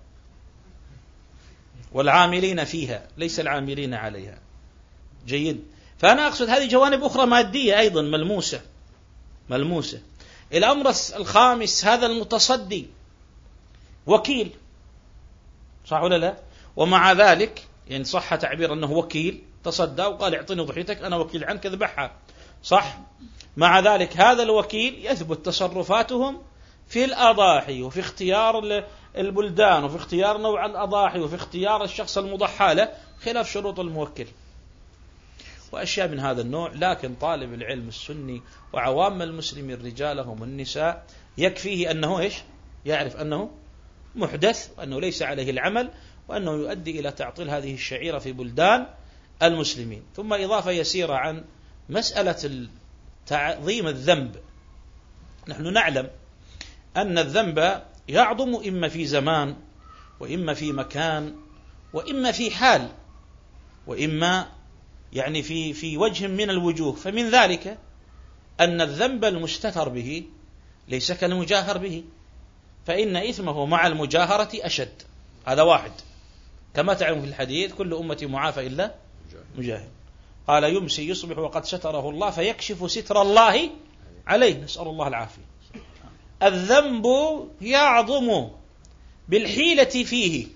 والعاملين فيها، ليس العاملين عليها. جيد. فأنا أقصد هذه جوانب أخرى مادية أيضا ملموسة. الأمر الخامس، هذا المتصدي وكيل، صح ولا لا؟ ومع ذلك يعني صح تعبير أنه وكيل، تصدى وقال اعطني ضحيتك أنا وكيل عنك اذبحها، صح؟ مع ذلك هذا الوكيل يثبت تصرفاتهم في الأضاحي وفي اختيار البلدان وفي اختيار نوع الأضاحي وفي اختيار الشخص المضحى له خلاف شروط الموكل. وأشياء من هذا النوع. لكن طالب العلم السني وعوام المسلمين رجالهم والنساء يكفيه أنه إيش؟ يعرف أنه محدث وأنه ليس عليه العمل وأنه يؤدي إلى تعطيل هذه الشعيرة في بلدان المسلمين. ثم إضافة يسيرة عن مسألة تعظيم الذنب. نحن نعلم أن الذنب يعظم إما في زمان وإما في مكان وإما في حال وإما يعني في وجه من الوجوه. فمن ذلك أن الذنب المستتر به ليس كالمجاهر به، فإن إثمه مع المجاهرة أشد. هذا واحد، كما تعلم في الحديث كل أمتي معافى إلا مجاهر. قال يمسي يصبح وقد ستره الله فيكشف ستر الله عليه، نسأل الله العافية. الذنب يعظم بالحيلة فيه.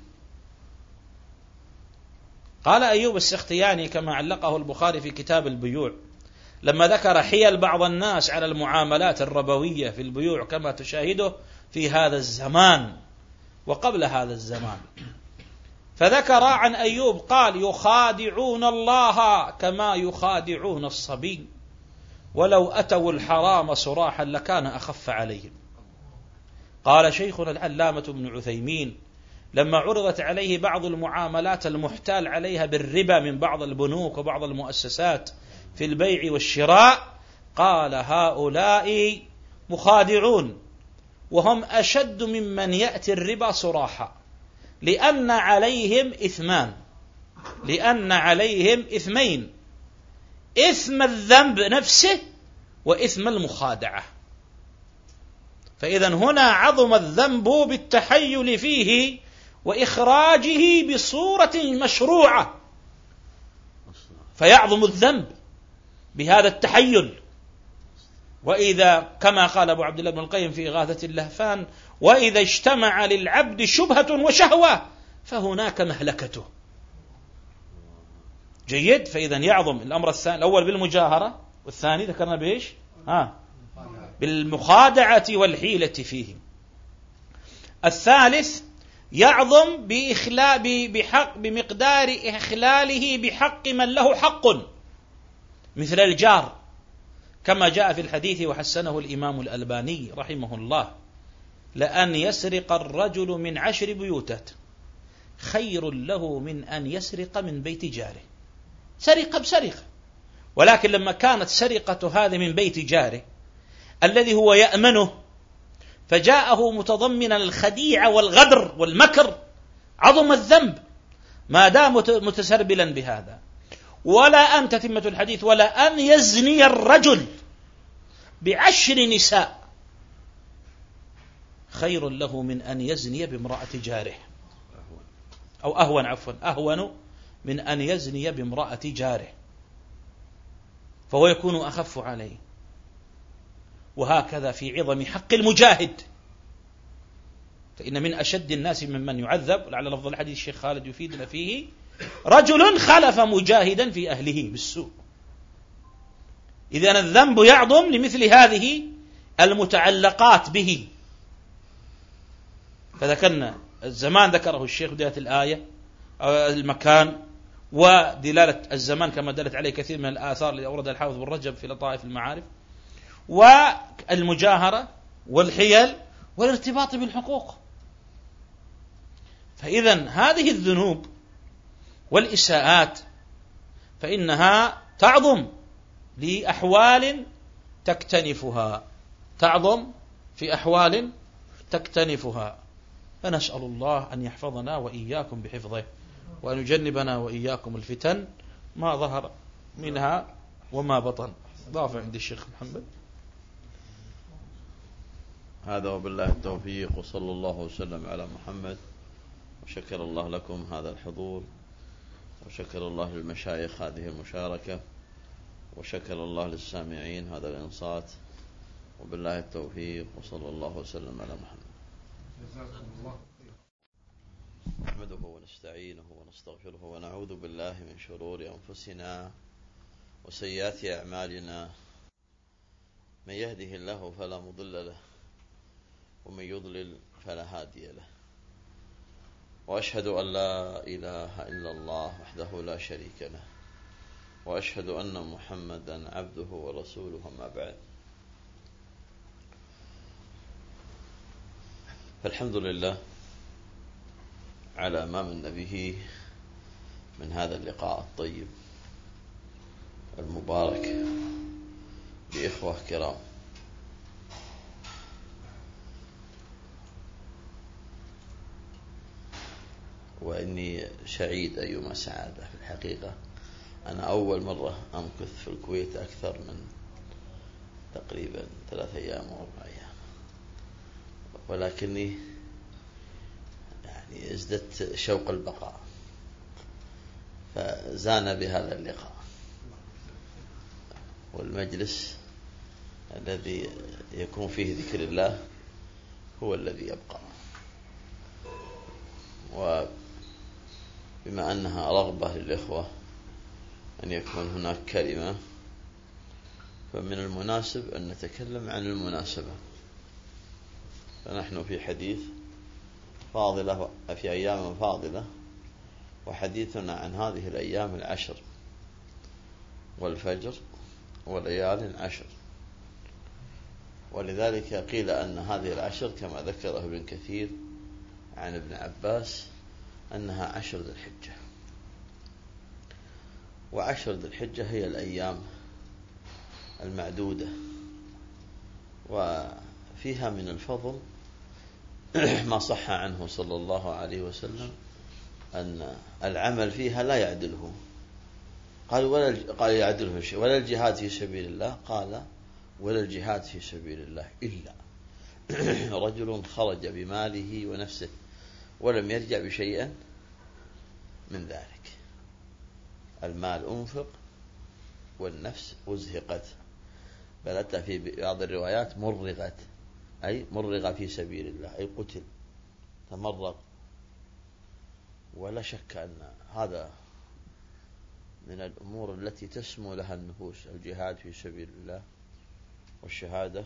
قال أيوب السختياني كما علقه البخاري في كتاب البيوع لما ذكر حيل بعض الناس على المعاملات الربوية في البيوع كما تشاهده في هذا الزمان وقبل هذا الزمان، فذكر عن أيوب قال يخادعون الله كما يخادعون الصبي ولو أتوا الحرام صراحا لكان أخف عليهم. قال شيخنا العلامة ابن عثيمين لما عرضت عليه بعض المعاملات المحتال عليها بالربا من بعض البنوك وبعض المؤسسات في البيع والشراء قال هؤلاء مخادعون وهم أشد ممن يأتي الربا صراحا، لأن عليهم إثمين، إثم الذنب نفسه وإثم المخادعة. فإذا هنا عظم الذنب بالتحيل فيه وإخراجه بصورة مشروعة، فيعظم الذنب بهذا التحيل. وإذا كما قال أبو عبد الله بن القيم في إغاثة اللهفان وإذا اجتمع للعبد شبهة وشهوة فهناك مهلكته. جيد. فإذا يعظم الأمر الثاني، الأول بالمجاهرة والثاني ذكرنا بإيش؟ بالمخادعة والحيلة فيه. الثالث يعظم بمقدار إخلاله بحق من له حق مثل الجار، كما جاء في الحديث وحسنه الإمام الألباني رحمه الله لأن يسرق الرجل من 10 بيوتات خير له من أن يسرق من بيت جاره. سرقة بسرقة، ولكن لما كانت سرقة هذه من بيت جاره الذي هو يأمنه فجاءه متضمنا الخديعة والغدر والمكر عظم الذنب ما دام متسربلا بهذا. ولا أن تتمة الحديث ولا أن يزني الرجل ب10 نساء خير له من أن يزني بامرأة جاره، أو أهون من أن يزني بامرأة جاره، فهو يكون أخف عليه. وهكذا في عظم حق المجاهد، فإن من أشد الناس ممن يعذب، لعل لفظ الحديث الشيخ خالد يفيدنا فيه، رجل خلف مجاهدا في أهله بالسوء. إذن الذنب يعظم لمثل هذه المتعلقات به. فذكرنا الزمان ذكره الشيخ بداية الآية، المكان ودلالة الزمان كما دلت عليه كثير من الآثار التي أوردها الحافظ بن رجب في لطائف المعارف، والمجاهرة والحيل والارتباط بالحقوق. فإذا هذه الذنوب والإساءات فإنها تعظم لأحوال تكتنفها، فنسأل الله أن يحفظنا وإياكم بحفظه وأن يجنبنا وإياكم الفتن ما ظهر منها وما بطن. ضاف عند الشيخ محمد. هذا وبالله التوفيق، وصلى الله وسلم على محمد. وشكر الله لكم هذا الحضور، وشكر الله للمشايخ هذه المشاركة، وشكر الله للسامعين هذا الإنصات. وبالله التوفيق، وصلى الله وسلم على محمد. نحمده ونستعينه ونستغفره ونعوذ بالله من شرور أنفسنا وسيئات أعمالنا. من يهده الله فلا مضل له ومن يضلل فلا هادي له. وأشهد أن لا إله إلا الله وحده لا شريك له، وأشهد أن محمدا عبده ورسوله، أما بعد. فالحمد لله على ما من به من هذا اللقاء الطيب المبارك بإخوة كرام. وإني سعيد أيما سعادة في الحقيقة. أنا أول مرة أمكث في الكويت أكثر من تقريبا 3 أيام أو 4 أيام، ولكني يعني ازددت شوق البقاء، فزان بهذا اللقاء والمجلس الذي يكون فيه ذكر الله هو الذي يبقى. وبما أنها رغبة للإخوة أن يكون هناك كلمة، فمن المناسب أن نتكلم عن المناسبة. فنحن في حديث فاضلة، في أيام فاضلة، وحديثنا عن هذه الأيام 10 والفجر وليال 10. ولذلك قيل أن هذه 10 كما ذكره ابن كثير عن ابن عباس أنها 10 ذي الحجة. و10 ذي الحجة هي الأيام المعدودة، وفيها من الفضل ما صح عنه صلى الله عليه وسلم أن العمل فيها لا يعدله. قال يعدله شيء، ولا الجهاد في سبيل الله، قال ولا الجهاد في سبيل الله إلا رجل خرج بماله ونفسه ولم يرجع بشيء من ذلك. المال أنفق والنفس أزهقت، بل أتى في بعض الروايات مرغت، أي مرغ في سبيل الله، أي قتل تمرغ. ولا شك أن هذا من الأمور التي تسمو لها النفوس، الجهاد في سبيل الله والشهادة.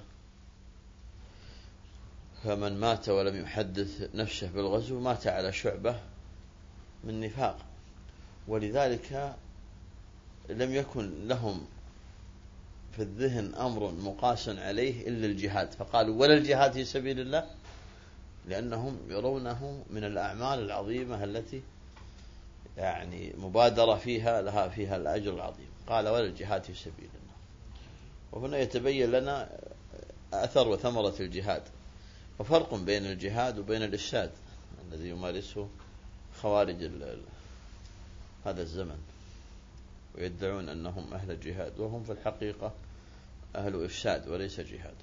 فمن مات ولم يحدث نفسه بالغزو مات على شعبة من نفاق. ولذلك لم يكن لهم في الذهن أمر مقاس عليه إلا الجهاد، فقالوا ولا الجهاد في سبيل الله، لأنهم يرونه من الأعمال العظيمة التي يعني مبادرة فيها لها فيها الأجر العظيم. قال ولا الجهاد في سبيل الله. وهنا يتبين لنا أثر وثمرة الجهاد، وفرق بين الجهاد وبين الإفساد الذي يمارسه خوارج هذا الزمن، ويدعون أنهم أهل الجهاد وهم في الحقيقة أهل إفساد وليس جهاد.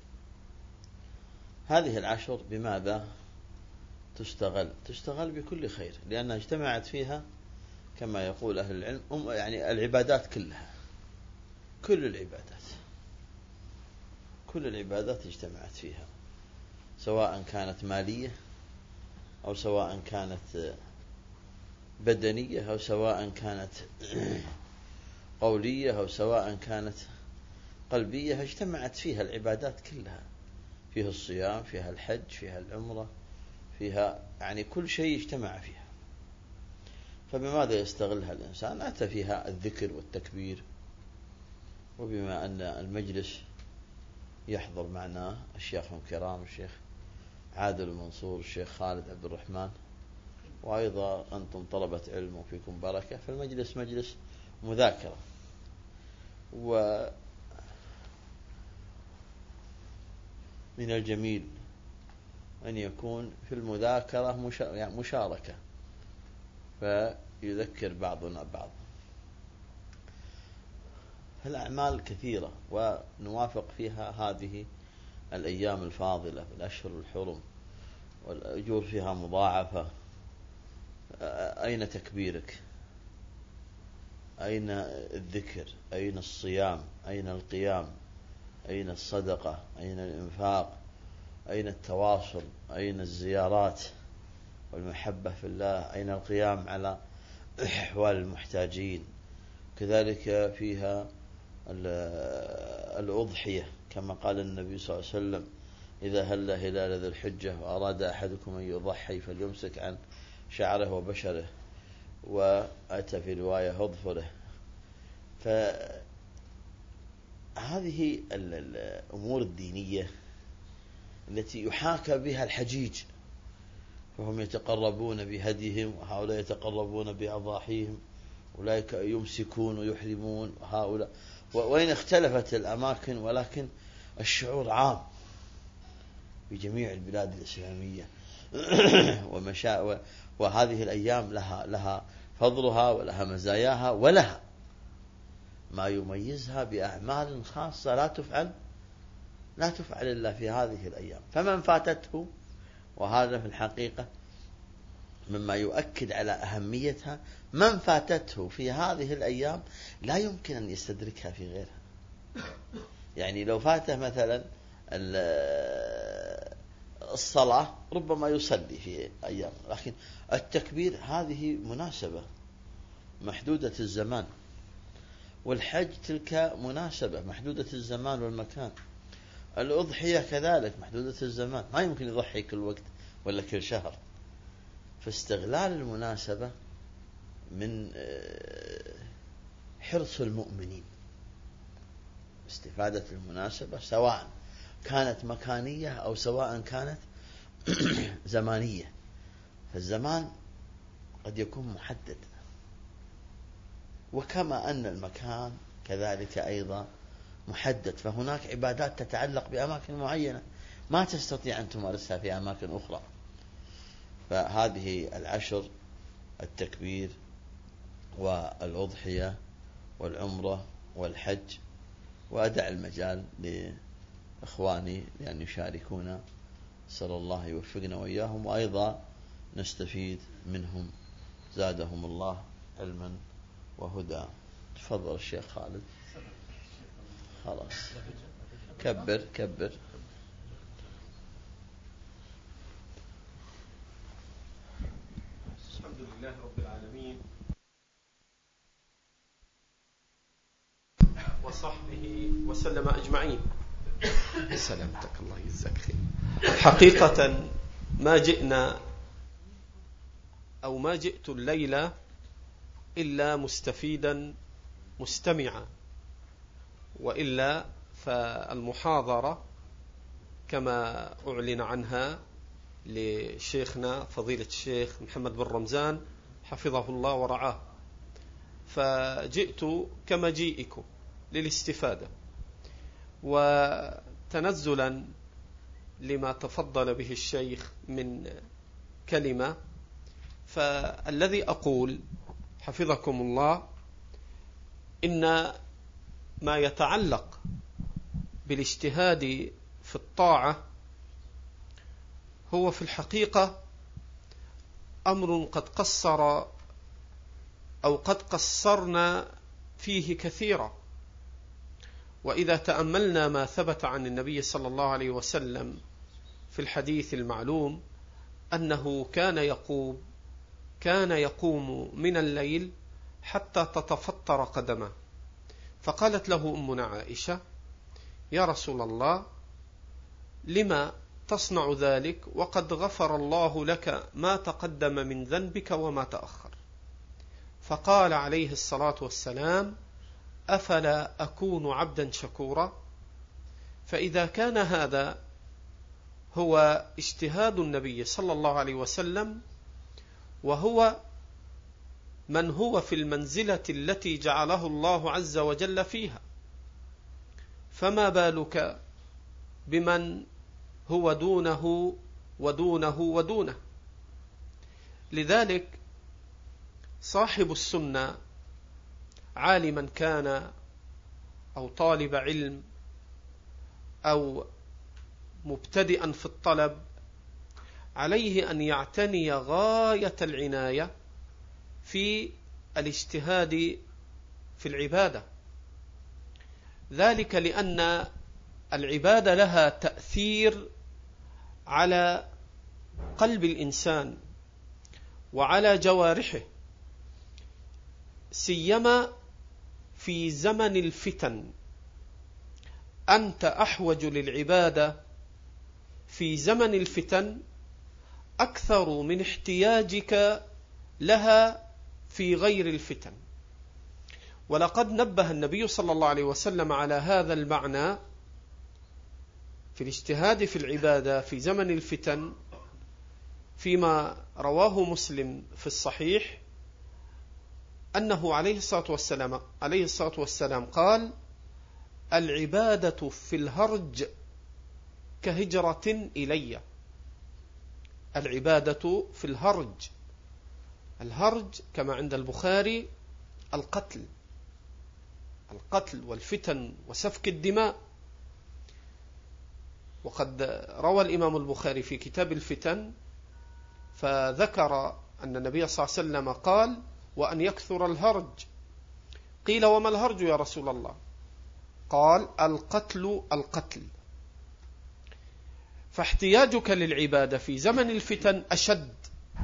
هذه 10 بماذا تشتغل بكل خير، لأنها اجتمعت فيها كما يقول أهل العلم يعني العبادات كلها، كل العبادات اجتمعت فيها، سواء كانت مالية أو سواء كانت بدنية أو سواء كانت قولية أو سواء كانت قلبية. اجتمعت فيها العبادات كلها، فيها الصيام، فيها الحج، فيها العمرة، فيها يعني كل شيء اجتمع فيها. فبماذا يستغلها الإنسان؟ أتى فيها الذكر والتكبير. وبما أن المجلس يحضر معنا الشيخ الكرام، الشيخ عادل المنصور، الشيخ خالد عبد الرحمن، وأيضا أنتم طلبة علم وفيكم بركة، فالمجلس مجلس مذاكرة. ومن الجميل أن يكون في المذاكرة مشاركة، فيذكر بعضنا بعض. الأعمال كثيرة ونوافق فيها هذه الأيام الفاضلة بالأشهر الحرم، والأجور فيها مضاعفة. أين تكبيرك؟ أين الذكر؟ أين الصيام؟ أين القيام؟ أين الصدقة؟ أين الإنفاق؟ أين التواصل؟ أين الزيارات والمحبة في الله؟ أين القيام على أحوال المحتاجين؟ كذلك فيها الأضحية، كما قال النبي صلى الله عليه وسلم إذا هل هلال ذي الحجة وأراد أحدكم أن يضحي فليمسك عن شعره وبشره، وأتى في رواية أظفره، فهذه الأمور الدينية التي يحاكى بها الحجيج، فهم يتقربون بهديهم وهؤلاء يتقربون بأضاحيهم، أولئك يمسكون ويحرمون وهؤلاء، وإن اختلفت الأماكن ولكن الشعور عام في جميع البلاد الإسلامية. وهذه الأيام لها فضلها ولها مزاياها ولها ما يميزها بأعمال خاصة لا تفعل إلا في هذه الأيام. فمن فاتته، وهذا في الحقيقة مما يؤكد على أهميتها، من فاتته في هذه الأيام لا يمكن أن يستدركها في غيرها. يعني لو فاته مثلا الصلاة ربما يصلي في أيام، لكن التكبير هذه مناسبة محدودة الزمان، والحج تلك مناسبة محدودة الزمان والمكان، الأضحية كذلك محدودة الزمان، ما يمكن يضحي كل وقت ولا كل شهر. فاستغلال المناسبة من حرص المؤمنين، استفادة المناسبة سواء كانت مكانية أو سواء كانت زمانية. فالزمان قد يكون محدد، وكما أن المكان كذلك أيضا محدد، فهناك عبادات تتعلق بأماكن معينة ما تستطيع أن تمارسها في أماكن أخرى. فهذه العشر، التكبير والأضحية والعمرة والحج، وأدع المجال لإخواني لأن يشاركونا، صلى الله يوفقنا وإياهم، وأيضا نستفيد منهم زادهم الله علما وهدى. تفضل الشيخ خالد. خلاص كبر. الحمد لله رب العالمين، وصحبه وسلم أجمعين. سلامتك، الله يجزاك خير. حقيقة ما جئت الليلة إلا مستفيدا مستمعا، وإلا فالمحاضرة كما أعلن عنها لشيخنا فضيلة الشيخ محمد بن رمزان حفظه الله ورعاه، فجئت كمجيئكم للاستفادة وتنزلا لما تفضل به الشيخ من كلمة. فالذي أقول حفظكم الله إن ما يتعلق بالاجتهاد في الطاعة هو في الحقيقة أمر قد قصرنا فيه كثيرا. وإذا تأملنا ما ثبت عن النبي صلى الله عليه وسلم في الحديث المعلوم أنه كان يقوم من الليل حتى تتفطر قدمه، فقالت له أمنا عائشة: يا رسول الله، لما تصنع ذلك وقد غفر الله لك ما تقدم من ذنبك وما تأخر؟ فقال عليه الصلاة والسلام: أفلا أكون عبدا شكورا؟ فإذا كان هذا هو اجتهاد النبي صلى الله عليه وسلم، وهو من هو في المنزلة التي جعله الله عز وجل فيها، فما بالك بمن هو دونه ودونه ودونه؟ لذلك صاحب السنة، عالما كان أو طالب علم أو مبتدئا في الطلب، عليه أن يعتني غاية العناية في الاجتهاد في العبادة، ذلك لأن العبادة لها تأثير على قلب الإنسان وعلى جوارحه، سيما في زمن الفتن. أنت أحوج للعبادة في زمن الفتن أكثر من احتياجك لها في غير الفتن. ولقد نبه النبي صلى الله عليه وسلم على هذا المعنى في الاجتهاد في العبادة في زمن الفتن، فيما رواه مسلم في الصحيح أنه عليه الصلاة والسلام قال: العبادة في الهرج كهجرة إلي. العبادة في الهرج، الهرج كما عند البخاري القتل والفتن وسفك الدماء. وقد روى الإمام البخاري في كتاب الفتن فذكر أن النبي صلى الله عليه وسلم قال: وأن يكثر الهرج. قيل: وما الهرج يا رسول الله؟ قال: القتل. فاحتياجك للعبادة في زمن الفتن أشد،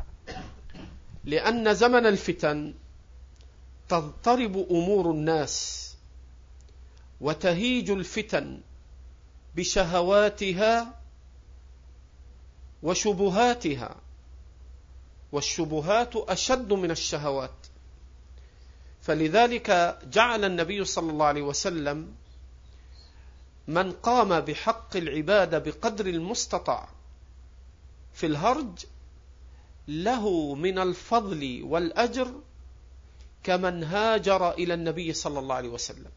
لأن زمن الفتن تضطرب أمور الناس وتهيج الفتن بشهواتها وشبهاتها، والشبهات أشد من الشهوات. فلذلك جعل النبي صلى الله عليه وسلم من قام بحق العبادة بقدر المستطاع في الهرج له من الفضل والأجر كمن هاجر إلى النبي صلى الله عليه وسلم.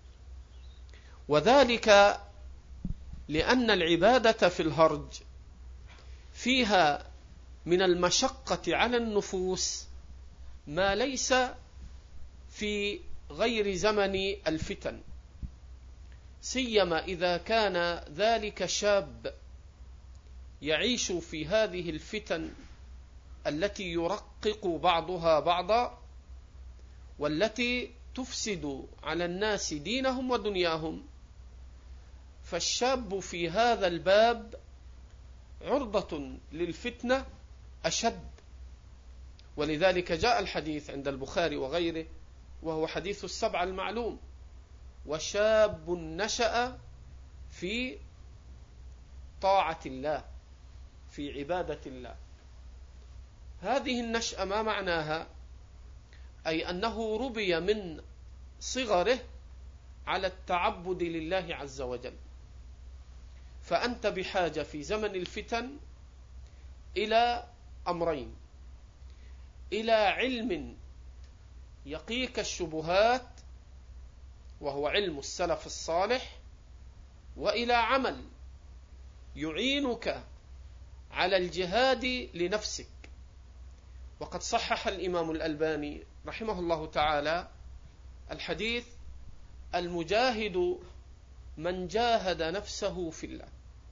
وذلك لأن العبادة في الهرج فيها من المشقة على النفوس ما ليس في غير زمن الفتن، سيما إذا كان ذلك شاب يعيش في هذه الفتن التي يرقق بعضها بعضا والتي تفسد على الناس دينهم ودنياهم. فالشاب في هذا الباب عرضة للفتنة أشد. ولذلك جاء الحديث عند البخاري وغيره، وهو حديث السبع المعلوم: وشاب نشأ في طاعة الله في عبادة الله. هذه النشأة ما معناها؟ أي أنه ربي من صغره على التعبد لله عز وجل. فأنت بحاجة في زمن الفتن إلى أمرين: إلى علم يقيك الشبهات وهو علم السلف الصالح، وإلى عمل يعينك على الجهاد لنفسك. وقد صحح الإمام الألباني رحمه الله تعالى الحديث: المجاهد من جاهد نفسه في الله.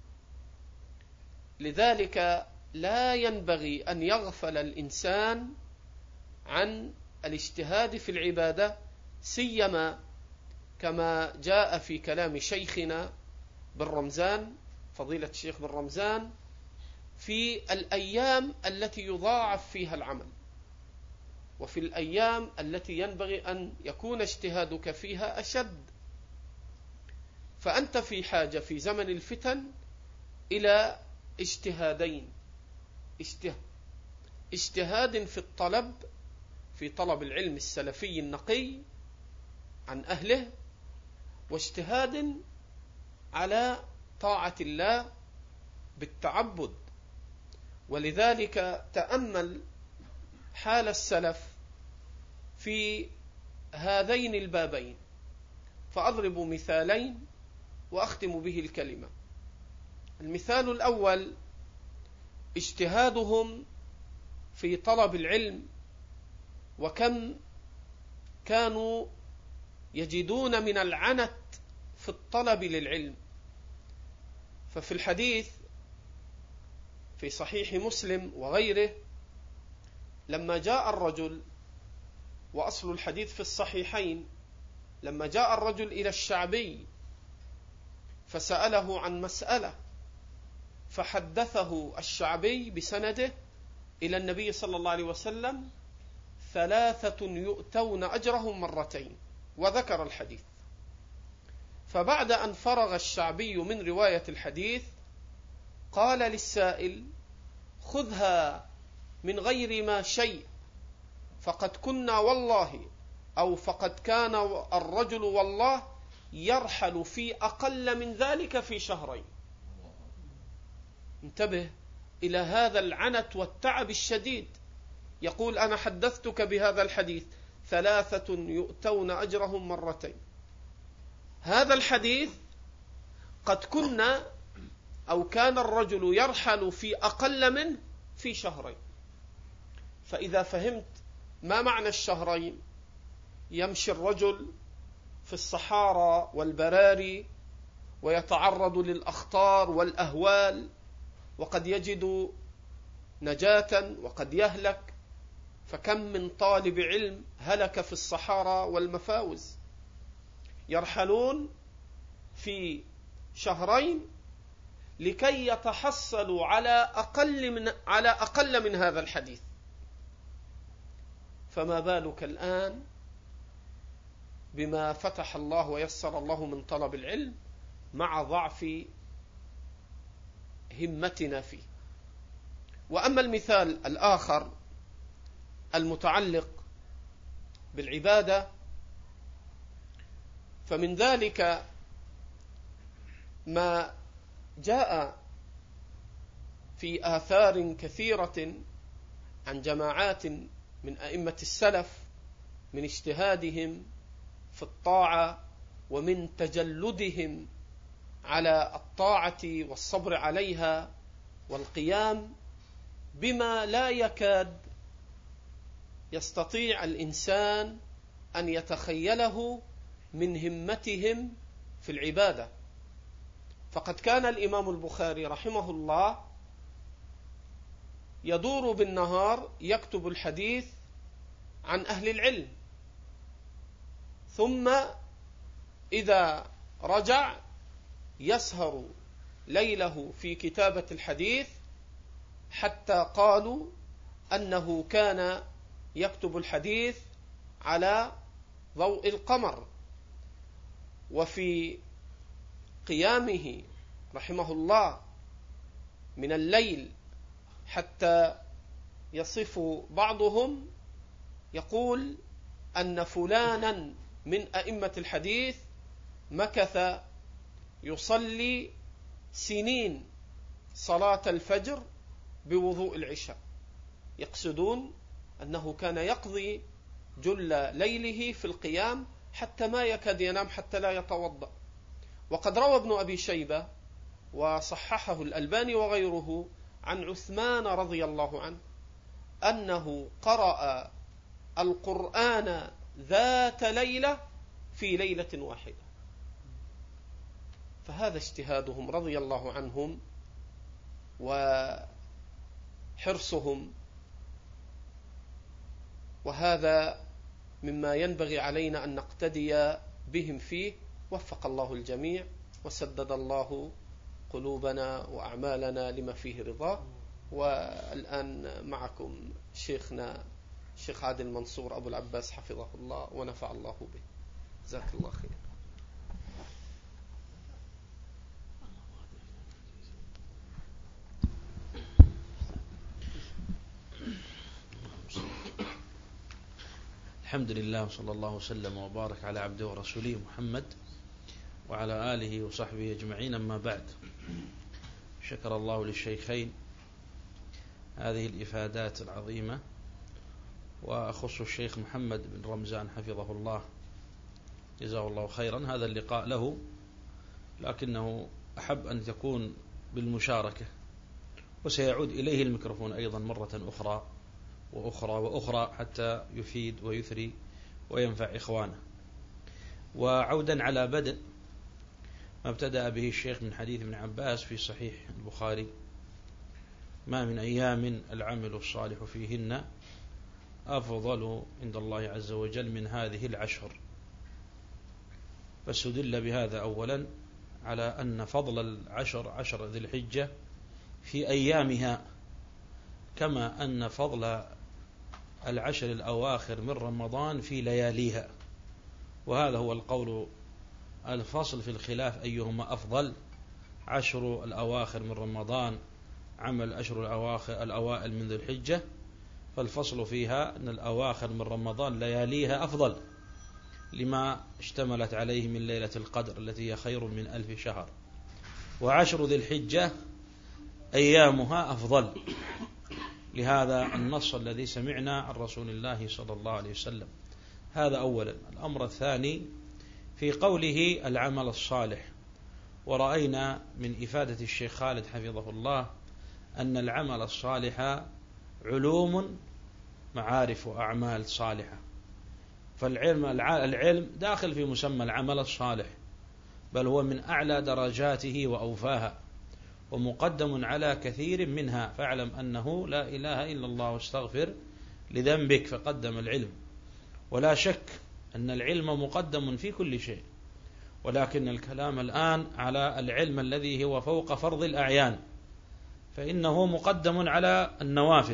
لذلك لا ينبغي أن يغفل الإنسان عن الاجتهاد في العبادة، سيما كما جاء في كلام شيخنا بن رمزان، فضيلة الشيخ بن رمزان، في الأيام التي يضاعف فيها العمل، وفي الأيام التي ينبغي أن يكون اجتهادك فيها أشد. فأنت في حاجة في زمن الفتن إلى اجتهادين: اجتهاد في طلب العلم السلفي النقي عن أهله، واجتهاد على طاعة الله بالتعبد. ولذلك تأمل حال السلف في هذين البابين، فأضرب مثالين وأختم به الكلمة. المثال الأول: اجتهادهم في طلب العلم، وكم كانوا يجدون من العنت في الطلب للعلم. ففي الحديث في صحيح مسلم وغيره لما جاء الرجل، وأصل الحديث في الصحيحين، لما جاء الرجل إلى الشعبي فسأله عن مسألة، فحدثه الشعبي بسنده إلى النبي صلى الله عليه وسلم: 3 يؤتون أجرهم مرتين، وذكر الحديث. فبعد أن فرغ الشعبي من رواية الحديث قال للسائل: خذها من غير ما شيء، فقد كنا والله أو فقد كان الرجل والله يرحل في أقل من ذلك في شهرين. انتبه إلى هذا العنت والتعب الشديد. يقول أنا حدثتك بهذا الحديث 3 يؤتون أجرهم مرتين. هذا الحديث قد كنا أو كان الرجل يرحل في أقل منه في شهرين. فإذا فهمت ما معنى الشهرين، يمشي الرجل في الصحارى والبراري ويتعرض للأخطار والأهوال، وقد يجد نجاة وقد يهلك. فكم من طالب علم هلك في الصحارى والمفاوز. يرحلون في شهرين لكي يتحصلوا على أقل من هذا الحديث. فما بالك الآن بما فتح الله ويسر الله من طلب العلم مع ضعف همتنا فيه. وأما المثال الآخر المتعلق بالعبادة، فمن ذلك ما جاء في آثار كثيرة عن جماعات من أئمة السلف من اجتهادهم في الطاعة ومن تجلدهم على الطاعة والصبر عليها والقيام بما لا يكاد يستطيع الإنسان أن يتخيله من همتهم في العبادة. فقد كان الإمام البخاري رحمه الله يدور بالنهار يكتب الحديث عن أهل العلم، ثم إذا رجع يسهر ليله في كتابة الحديث، حتى قالوا أنه كان يكتب الحديث على ضوء القمر. وفي قيامه رحمه الله من الليل حتى يصف بعضهم يقول أن فلانا من أئمة الحديث مكث يصلي سنين صلاة الفجر بوضوء العشاء، يقصدون أنه كان يقضي جل ليله في القيام حتى ما يكاد ينام حتى لا يتوضأ. وقد روى ابن أبي شيبة وصححه الألباني وغيره عن عثمان رضي الله عنه أنه قرأ القرآن ذات ليلة في ليلة واحدة. فهذا اجتهادهم رضي الله عنهم وحرصهم، وهذا مما ينبغي علينا أن نقتدي بهم فيه. وفق الله الجميع وسدد الله قلوبنا وأعمالنا لما فيه رضاه. والآن معكم شيخنا الشيخ عادل منصور أبو العباس حفظه الله ونفع الله به. جزاك الله خير. الحمد لله وصلى الله وسلم وبارك على عبده ورسوله محمد وعلى آله وصحبه أجمعين. أما بعد، شكر الله للشيخين هذه الإفادات العظيمة، وأخص الشيخ محمد بن رمزان حفظه الله جزاه الله خيرا هذا اللقاء له، لكنه أحب أن تكون بالمشاركة، وسيعود إليه الميكروفون أيضا مرة أخرى وأخرى وأخرى حتى يفيد ويثري وينفع إخوانه. وعودا على بدء ما ابتدأ به الشيخ من حديث ابن عباس في صحيح البخاري: ما من أيام العمل الصالح فيهن أفضل عند الله عز وجل من هذه العشر. فاستدل بهذا أولا على أن فضل العشر، عشر ذي الحجة، في أيامها، كما أن فضل العشر الأواخر من رمضان في لياليها. وهذا هو القول الفصل في الخلاف أيهما أفضل: عشر الأواخر من رمضان عمل أشهر الأوائل من ذي الحجة. فالفصل فيها أن الأواخر من رمضان لياليها أفضل، لما اشتملت عليه من ليلة القدر التي هي خير من 1000 شهر. وعشر ذي الحجة أيامها أفضل، لهذا النص الذي سمعنا عن رسول الله صلى الله عليه وسلم. هذا أولا. الأمر الثاني في قوله العمل الصالح، ورأينا من إفادة الشيخ خالد حفظه الله أن العمل الصالح علوم معارف وأعمال صالحة، فالعلم داخل في مسمى العمل الصالح، بل هو من أعلى درجاته وأوفاها، ومقدم على كثير منها. فاعلم أنه لا إله إلا الله واستغفر لذنبك، فقدم العلم. ولا شك أن العلم مقدم في كل شيء، ولكن الكلام الآن على العلم الذي هو فوق فرض الأعيان، فإنه مقدم على النوافل،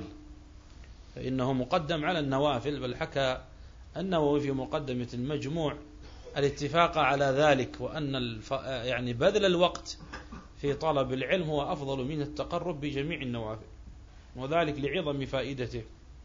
بل حكى النووي في مقدمة المجموع الاتفاق على ذلك، وأن يعني بذل الوقت في طلب العلم هو أفضل من التقرب بجميع النوافل، وذلك لعظم فائدته.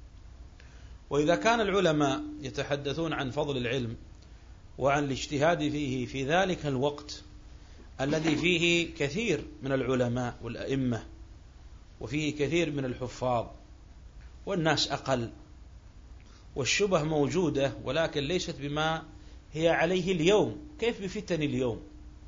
وإذا كان العلماء يتحدثون عن فضل العلم وعن الاجتهاد فيه في ذلك الوقت الذي فيه كثير من العلماء والأئمة، وفيه كثير من الحفاظ، والناس أقل، والشبه موجودة ولكن ليست بما هي عليه اليوم. كيف بفتن اليوم؟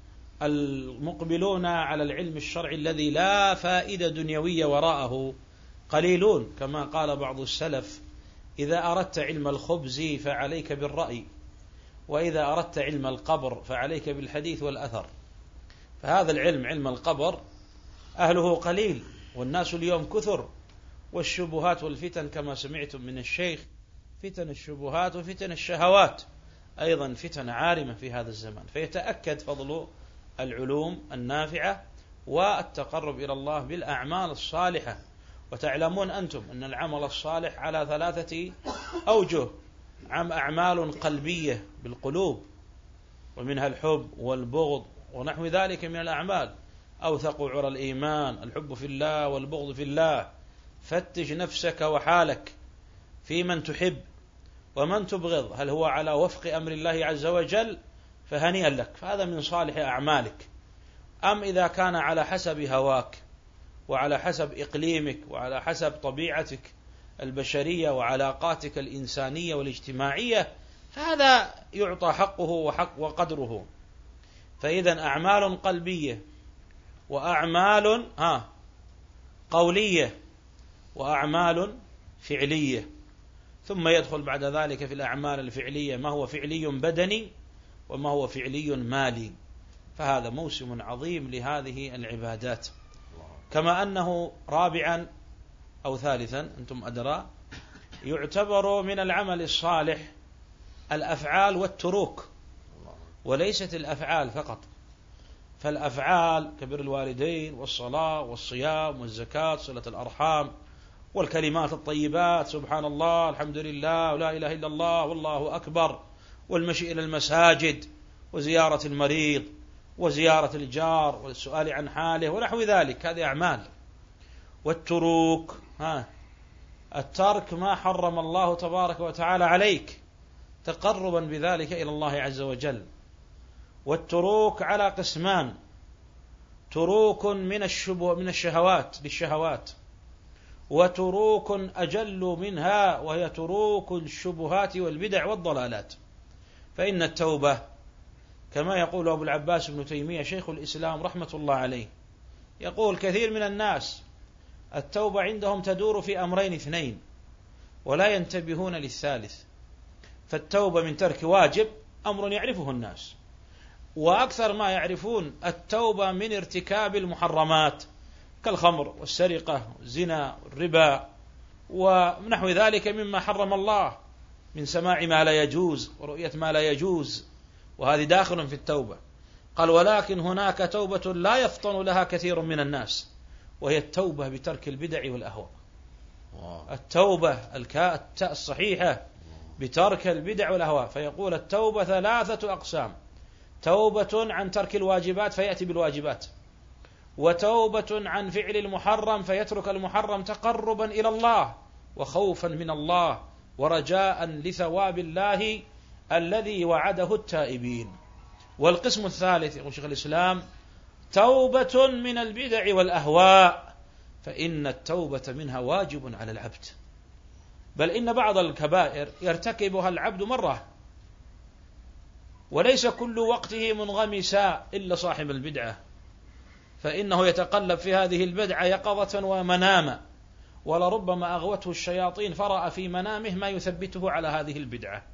المقبلون على العلم الشرعي الذي لا فائدة دنيوية وراءه قليلون، كما قال بعض السلف: إذا أردت علم الخبز فعليك بالرأي، وإذا أردت علم القبر فعليك بالحديث والأثر. فهذا العلم، علم القبر، أهله قليل، والناس اليوم كثر. والشبهات والفتن كما سمعتم من الشيخ، فتن الشبهات وفتن الشهوات أيضا فتن عارمة في هذا الزمان. فيتأكد فضل العلوم النافعة والتقرب إلى الله بالأعمال الصالحة. وتعلمون أنتم أن العمل الصالح على 3 أوجه: أعمال قلبية بالقلوب، ومنها الحب والبغض ونحو ذلك من الأعمال. أوثق عرى الإيمان الحب في الله والبغض في الله. فتش نفسك وحالك في من تحب ومن تبغض، هل هو على وفق أمر الله عز وجل؟ فهنيئا لك، فهذا من صالح أعمالك. أم إذا كان على حسب هواك وعلى حسب إقليمك وعلى حسب طبيعتك البشرية وعلاقاتك الإنسانية والاجتماعية، فهذا يعطى حقه وقدره. فإذا أعمال قلبية وأعمال قولية وأعمال فعلية، ثم يدخل بعد ذلك في الأعمال الفعلية ما هو فعلي بدني وما هو فعلي مالي. فهذا موسم عظيم لهذه العبادات. كما أنه رابعا أو ثالثا، أنتم أدرى، يعتبر من العمل الصالح الأفعال والتروك، وليست الأفعال فقط. فالأفعال كبر الوالدين والصلاة والصيام والزكاة صلة الأرحام والكلمات الطيبات، سبحان الله الحمد لله ولا إله إلا الله والله أكبر، والمشي إلى المساجد وزيارة المريض وزيارة الجار والسؤال عن حاله ونحو ذلك، هذه أعمال. والتروك الترك ما حرم الله تبارك وتعالى عليك تقربا بذلك إلى الله عز وجل. والتروك على قسمان: تروك من الشهوات للشهوات، وتروك أجل منها وهي تروك الشبهات والبدع والضلالات. فإن التوبة كما يقول أبو العباس ابن تيمية شيخ الإسلام رحمة الله عليه، يقول: كثير من الناس التوبة عندهم تدور في أمرين 2 ولا ينتبهون للثالث. فالتوبة من ترك واجب أمر يعرفه الناس، وأكثر ما يعرفون التوبة من ارتكاب المحرمات كالخمر والسرقة والزنا والربا ونحو ذلك مما حرم الله، من سماع ما لا يجوز ورؤية ما لا يجوز، وهذه داخل في التوبة. قال: ولكن هناك توبة لا يفطن لها كثير من الناس، وهي التوبة بترك البدع والأهواء. التوبة الصحيحة بترك البدع والأهواء. فيقول: التوبة 3 أقسام: توبة عن ترك الواجبات فيأتي بالواجبات، وتوبة عن فعل المحرم فيترك المحرم تقربا إلى الله وخوفا من الله ورجاء لثواب الله الذي وعده التائبين. والقسم الثالث يقول شيخ الإسلام توبة من البدع والأهواء، فإن التوبة منها واجب على العبد، بل إن بعض الكبائر يرتكبها العبد مرة، وليس كل وقته منغمسا إلا صاحب البدعة، فإنه يتقلب في هذه البدعة يقظة ومناما، ولربما أغوته الشياطين فرأى في منامه ما يثبته على هذه البدعة،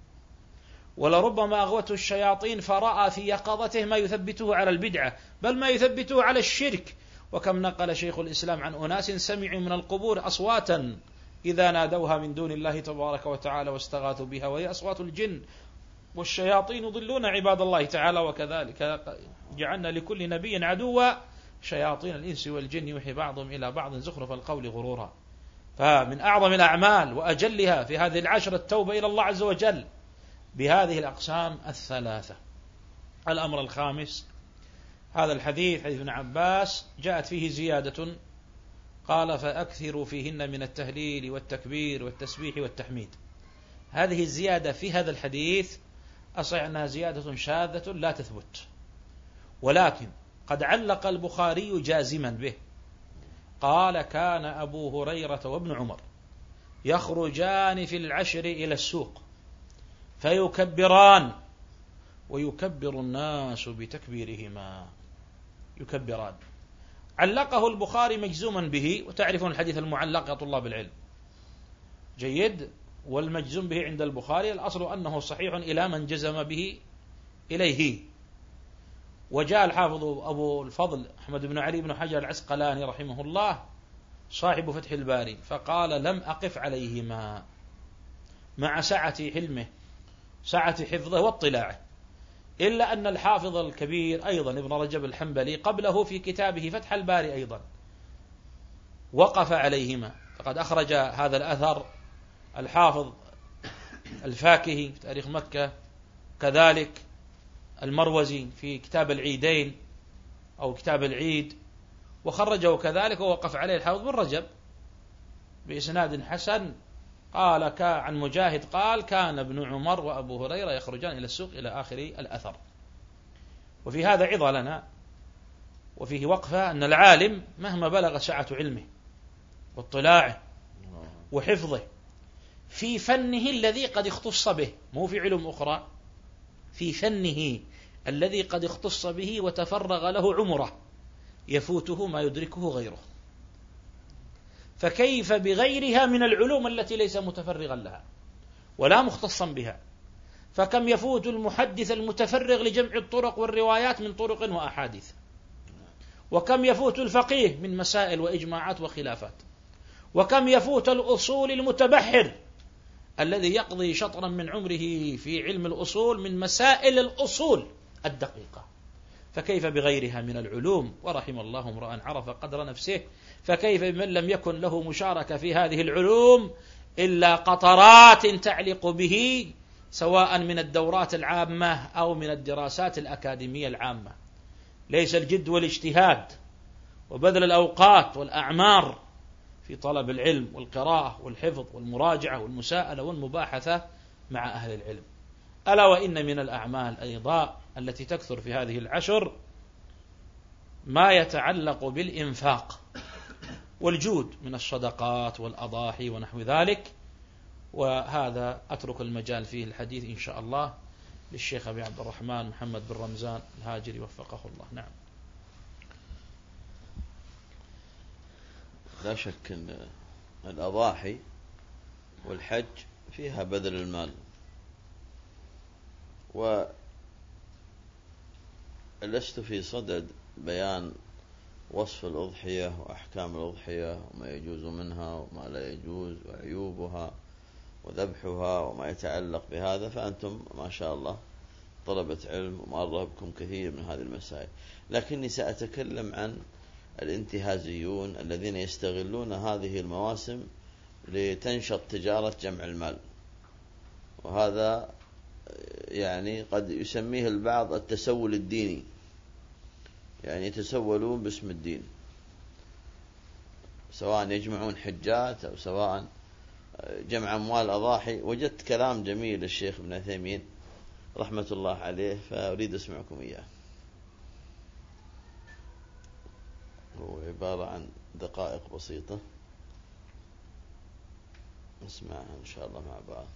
ولربما أغوته الشياطين فرأى في يقظته ما يثبته على البدعة، بل ما يثبته على الشرك. وكم نقل شيخ الإسلام عن أناس سمعوا من القبور أصواتا إذا نادوها من دون الله تبارك وتعالى واستغاثوا بها، وهي أصوات الجن والشياطين يضلون عباد الله تعالى. وكذلك جعلنا لكل نبي عدوا شياطين الإنس والجن يوحي بعضهم إلى بعض زخرف القول غرورا. فمن أعظم الأعمال وأجلها في هذه العشر التوبة إلى الله عز وجل بهذه الأقسام الثلاثة. الأمر الخامس، هذا الحديث حديث ابن عباس جاءت فيه زيادة، قال فأكثروا فيهن من التهليل والتكبير والتسبيح والتحميد. هذه الزيادة في هذا الحديث أصح أنها زيادة شاذة لا تثبت، ولكن قد علق البخاري جازما به، قال كان أبو هريرة وابن عمر يخرجان في العشر إلى السوق فيكبران ويكبر الناس بتكبيرهما، يكبران. علقه البخاري مجزوما به، وتعرفون الحديث المعلق يا طلاب العلم جيد، والمجزوم به عند البخاري الأصل أنه صحيح إلى من جزم به إليه. وجاء الحافظ أبو الفضل أحمد بن علي بن حجر العسقلاني رحمه الله صاحب فتح الباري فقال لم أقف عليهما، مع سعة حلمه سعة حفظه واطلاعه، إلا أن الحافظ الكبير أيضا ابن رجب الحنبلي قبله في كتابه فتح الباري أيضا وقف عليهما. فقد أخرج هذا الأثر الحافظ الفاكهي في تاريخ مكة، كذلك المروزي في كتاب العيدين أو كتاب العيد، وخرجه كذلك ووقف عليه الحافظ بن رجب بإسناد حسن، قال عن مجاهد قال كان ابن عمر وأبو هريرة يخرجان إلى السوق إلى آخر الأثر. وفي هذا عظة لنا وفيه وقفة أن العالم مهما بلغ سعة علمه واطلاعه وحفظه في فنه الذي قد اختص به، مو في علم أخرى، في فنه الذي قد اختص به وتفرغ له عمره، يفوته ما يدركه غيره، فكيف بغيرها من العلوم التي ليس متفرغا لها ولا مختصا بها؟ فكم يفوت المحدث المتفرغ لجمع الطرق والروايات من طرق وأحاديث، وكم يفوت الفقيه من مسائل وإجماعات وخلافات، وكم يفوت الأصول المتبحر الذي يقضي شطرا من عمره في علم الأصول من مسائل الأصول الدقيقة، فكيف بغيرها من العلوم؟ ورحم الله امرأ عرف قدر نفسه. فكيف بمن لم يكن له مشاركة في هذه العلوم إلا قطرات تعلق به، سواء من الدورات العامة أو من الدراسات الأكاديمية العامة. ليس الجد والاجتهاد وبذل الأوقات والأعمار في طلب العلم والقراءة والحفظ والمراجعة والمساءلة والمباحثة مع أهل العلم. ألا وإن من الأعمال أيضا التي تكثر في هذه العشر ما يتعلق بالإنفاق والجود من الصدقات والأضاحي ونحو ذلك، وهذا أترك المجال فيه الحديث إن شاء الله للشيخ أبي عبد الرحمن محمد بن رمزان الهاجري وفقه الله. نعم. لا شك أن الأضاحي والحج فيها بذل المال، ولست في صدد بيان وصف الأضحية وأحكام الأضحية وما يجوز منها وما لا يجوز وعيوبها وذبحها وما يتعلق بهذا، فأنتم ما شاء الله طلبة علم ومر بكم كثير من هذه المسائل، لكني سأتكلم عن الانتهازيون الذين يستغلون هذه المواسم لتنشط تجارة جمع المال، وهذا يعني قد يسميه البعض التسول الديني، يعني يتسولون باسم الدين، سواء يجمعون حجات أو سواء جمع أموال أضاحي. وجدت كلام جميل للشيخ ابن عثيمين رحمة الله عليه، فأريد أسمعكم إياه. هو عبارة عن دقائق بسيطة نسمعها إن شاء الله مع بعض.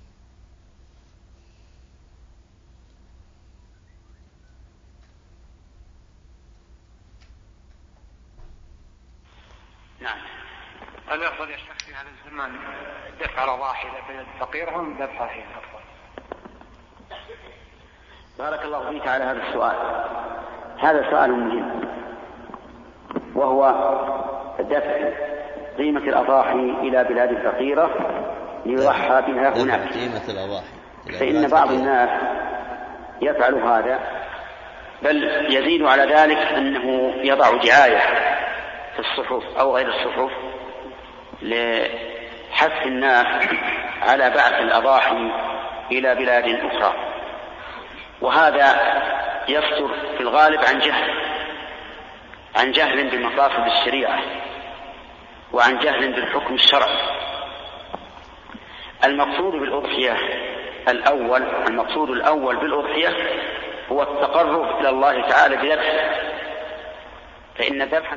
نعم. هل يفضل يا شيخ في هذا الزمان دفع الأضاحي إلى بلد فقيرة أم ذبحها هي أفضل؟ بارك الله فيك على هذا السؤال. هذا سؤال مهم، وهو دفع قيمة الأضاحي إلى بلاد فقيرة ليضحى بها هناك. قيمة الأضاحي، فإن بعض الناس يفعل هذا، بل يزيد على ذلك أنه يضع دعاية في الصحف أو غير الصحف لحث الناس على بعث الأضاحي إلى بلاد أخرى، وهذا يصدر في الغالب عن جهل بمقاصد الشريعة وعن جهل بالحكم الشرعي. المقصود الأول بالأضحية هو التقرب إلى الله تعالى بذبحه، فإن الذبح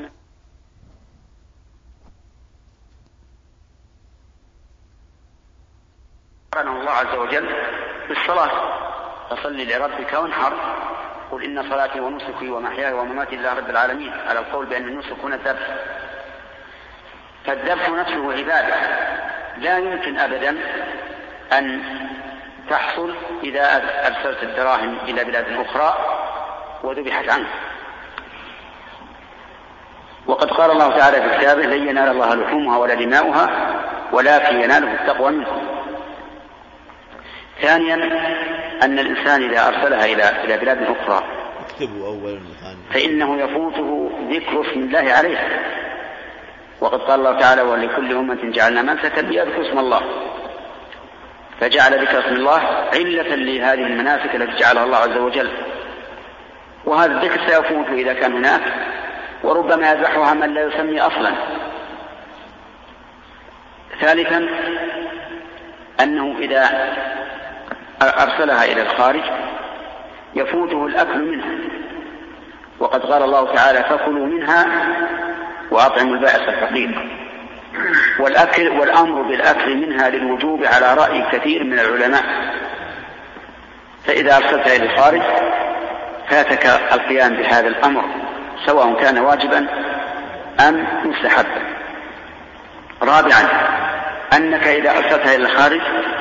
أمرنا الله عز وجل بالصلاة، فصل لربك وانحر، قل إن صلاتي ونسكي ومحياي ومماتي لله رب العالمين، على القول بأن النسك هنا الذبح. فالذبح نفسه عبادة لا يمكن أبدا أن تحصل إذا أرسلت الدراهم إلى بلاد أخرى وذبحت عنه. وقد قال الله تعالى في كتابه: لن ينال الله لحومها ولا دماؤها ولكن يناله التقوى منكم. ثانيا، أن الإنسان إذا أرسلها إلى بلاد أخرى فإنه يفوته ذكر اسم الله عليها، وقد قال الله تعالى: ولكل أمة جعلنا منسكا ليذكروا اسم الله، فجعل ذكر اسم الله علة لهذه المناسك التي جعلها الله عز وجل، وهذا الذكر سيفوت إذا كان هناك، وربما يذبحها من لا يسمي أصلا. ثالثا، أنه إذا أرسلها إلى الخارج يفوته الأكل منها، وقد قال الله تعالى: فكلوا منها وأطعموا البائس الفقير. والأمر بالأكل منها للوجوب على رأي كثير من العلماء، فإذا أرسلتها إلى الخارج فاتك القيام بهذا الأمر سواء كان واجبا أم مستحبا. رابعا، أنك إذا أرسلتها إلى الخارج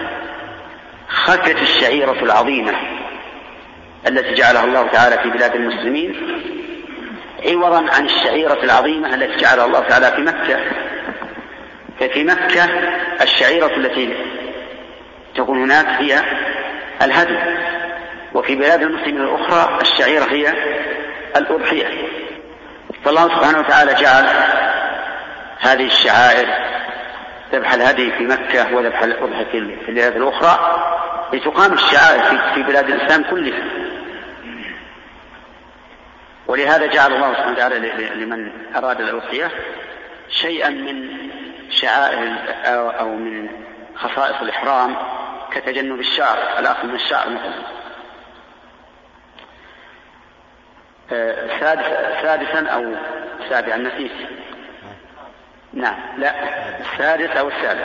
خفت الشعيرة العظيمة التي جعلها الله تعالى في بلاد المسلمين عوضا عن الشعيرة العظيمة التي جعلها الله تعالى في مكة. ففي مكة الشعيرة التي تكون هناك هي الهدي، وفي بلاد المسلمين الأخرى الشعيرة هي الأضحية. فالله سبحانه وتعالى جعل هذه الشعائر، ذبح الهدي في مكة وذبح الأضحية في البلاد الأخرى، لتقام الشعائر في بلاد الإسلام كلها. ولهذا جعل الله سبحانه وتعالى لمن أراد الأضحية شيئا من شعائر أو من خصائص الإحرام كتجنب الشعر، الأخذ من الشعر مثلا. سادسا أو سابعا نسيت، نعم لا السادس أو السابع،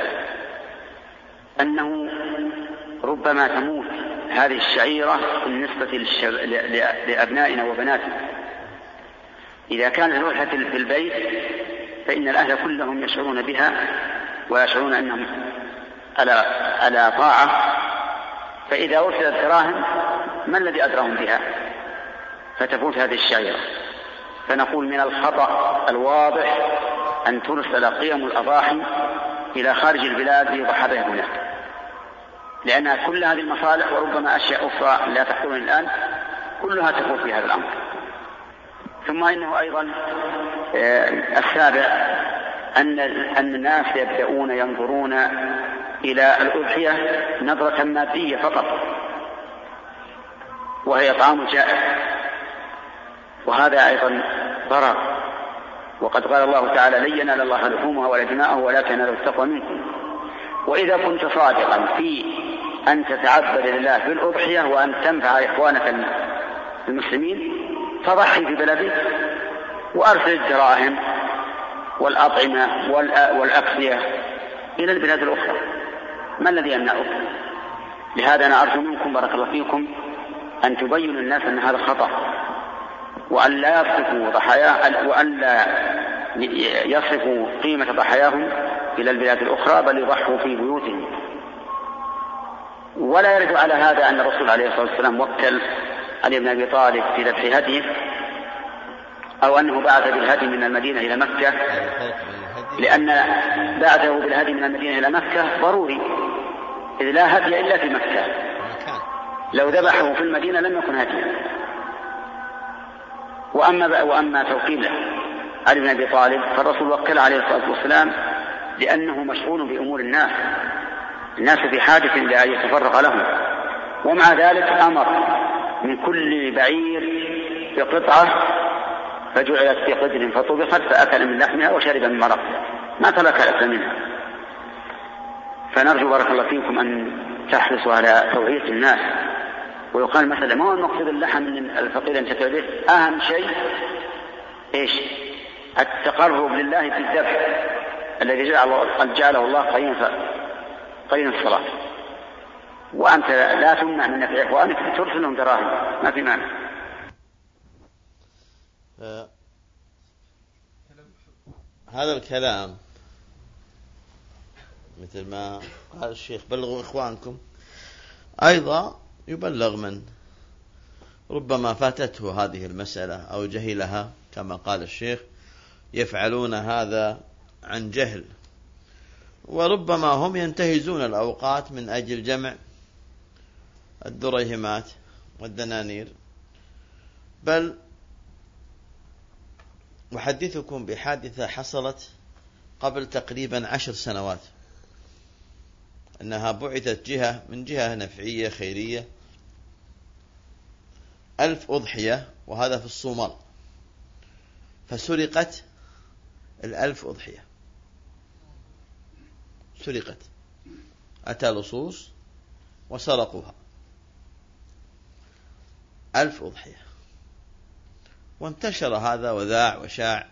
أنه ربما تموت هذه الشعيرة بالنسبة لأبنائنا وبناتنا. إذا كانت الأضحية في البيت فإن الأهل كلهم يشعرون بها ويشعرون أنهم على طاعة، فإذا أرسلت الدراهم ما الذي أدراهم بها؟ فتفوت هذه الشعيرة. فنقول من الخطأ الواضح أن ترسل قيم الأضاحي إلى خارج البلاد ليضحى بها هناك، لأنها كل هذه المصالح وربما أشياء أخرى لا تحضرني الآن كلها تفوت في هذا الأمر. ثم إنه أيضا السابع أن الناس يبدأون ينظرون إلى الأضحية نظرة مادية فقط، وهي طعام جائع، وهذا أيضا ضرر. وقد قال الله تعالى: لن ينال الله لحومها ولا دماؤها ولكن يناله التقوى منكم. وإذا كنت صادقا في أن تتعبد لله بالأضحية وأن تنفع إخوانك المسلمين فضحي في بلدك وأرسل الدراهم والأطعمة والأكسية إلى البلاد الأخرى. ما الذي يمنعك؟ لهذا أنا أرجو منكم بارك الله فيكم أن تبينوا للناس أن هذا خطأ، وأن لا يصرفوا قيمة ضحاياهم إلى البلاد الأخرى، بل يضحوا في بيوتهم. ولا يرد على هذا أن الرسول عليه الصلاة والسلام وكل علي بن أبي طالب في ذبح هديه، أو أنه بعث بالهدي من المدينة إلى مكة، لأن بعثه بالهدي من المدينة إلى مكة ضروري، إذ لا هدي إلا في مكة، لو ذبحه في المدينة لم يكن هديا. وأما توكيل علي بن أبي طالب فالرسول وكل عليه الصلاة والسلام لأنه مشغول بأمور الناس في حاجة إلى أن يتفرغ لهم، ومع ذلك أمر من كل بعير بقطعة فجعلت في قدر فطبخت فأكل من لحمها وشرب من مرقها، ما ترك أكل منها. فنرجو بارك الله فيكم أن تحرصوا على توعية الناس. ويقال مثلا ما هو المقصود اللحم من الفقير أن تتعبه، أهم شيء إيش؟ التقرب لله في الذبح الذي جعله الله قرين الصلاة. وأنت لا تمنع من نفع إخوانك ترسل لهم دراهم، ما في مانع. هذا الكلام مثل ما قال الشيخ بلغوا إخوانكم، أيضا يبلغ من ربما فاتته هذه المسألة أو جهلها، كما قال الشيخ يفعلون هذا عن جهل، وربما هم ينتهزون الأوقات من أجل جمع الدريهمات والدنانير. بل أحدثكم بحادثة حصلت قبل تقريبا 10 سنوات، أنها بعثت من جهة نفعية خيرية 1000 أضحية، وهذا في الصومال، فسرقت 1000 أضحية، سرقت، أتى لصوص وسرقوها 1000 أضحية، وانتشر هذا وذاع وشاع.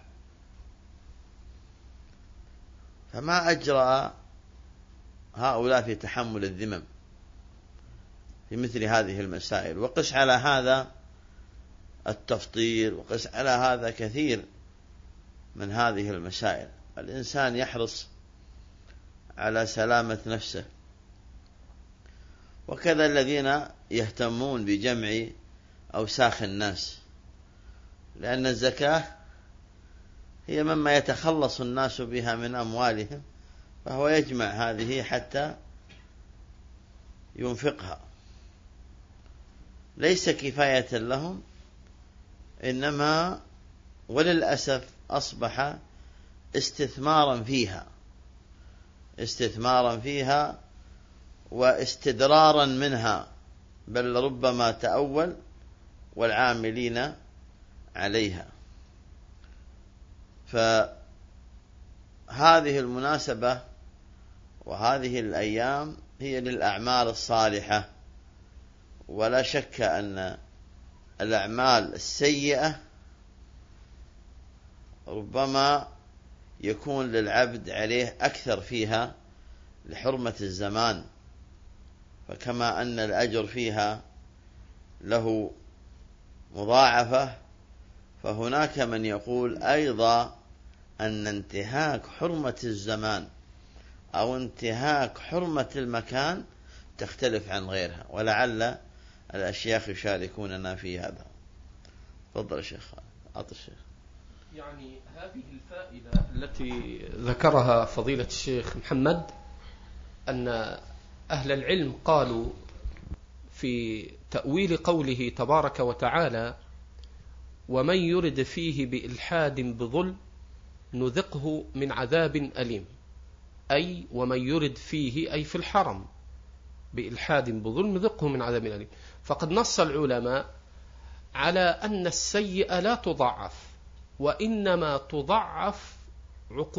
فما أجرى هؤلاء في تحمل الذمم في مثل هذه المسائل؟ وقس على هذا التفطير، وقس على هذا كثير من هذه المسائل. الإنسان يحرص على سلامة نفسه. وكذا الذين يهتمون بجمع أوساخ الناس، لأن الزكاة هي مما يتخلص الناس بها من أموالهم، فهو يجمع هذه حتى ينفقها، ليس كفاية لهم، إنما وللأسف أصبح استثمارا فيها واستدرارا منها، بل ربما تأول والعاملين عليها. فهذه المناسبة وهذه الأيام هي للأعمال الصالحة، ولا شك أن الأعمال السيئة ربما يكون للعبد عليه أكثر فيها لحرمة الزمان، فكما أن الأجر فيها له مضاعفة، فهناك من يقول أيضا أن انتهاك حرمة الزمان أو انتهاك حرمة المكان تختلف عن غيرها، ولعل الأشياخ يشاركوننا في هذا. تفضل الشيخ. أعطي الشيخ. يعني هذه الفائدة التي ذكرها فضيلة الشيخ محمد، أن أهل العلم قالوا في تأويل قوله تبارك وتعالى: ومن يرد فيه بإلحاد بظلم نذقه من عذاب أليم، أي ومن يرد فيه أي في الحرم بإلحاد بظلم نذقه من عذاب أليم. فقد نص العلماء على أن السيئة لا تضعف، وإنما تضعف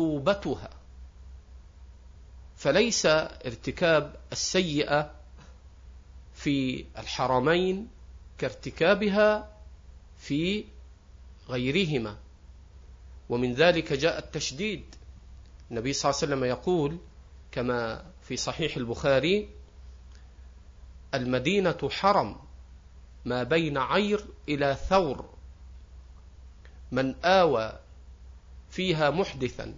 عقوبتها، فليس ارتكاب السيئة في الحرمين كارتكابها في غيرهما. ومن ذلك جاء التشديد. النبي صلى الله عليه وسلم يقول كما في صحيح البخاري: المدينة حرم ما بين عير إلى ثور، من آوى فيها محدثا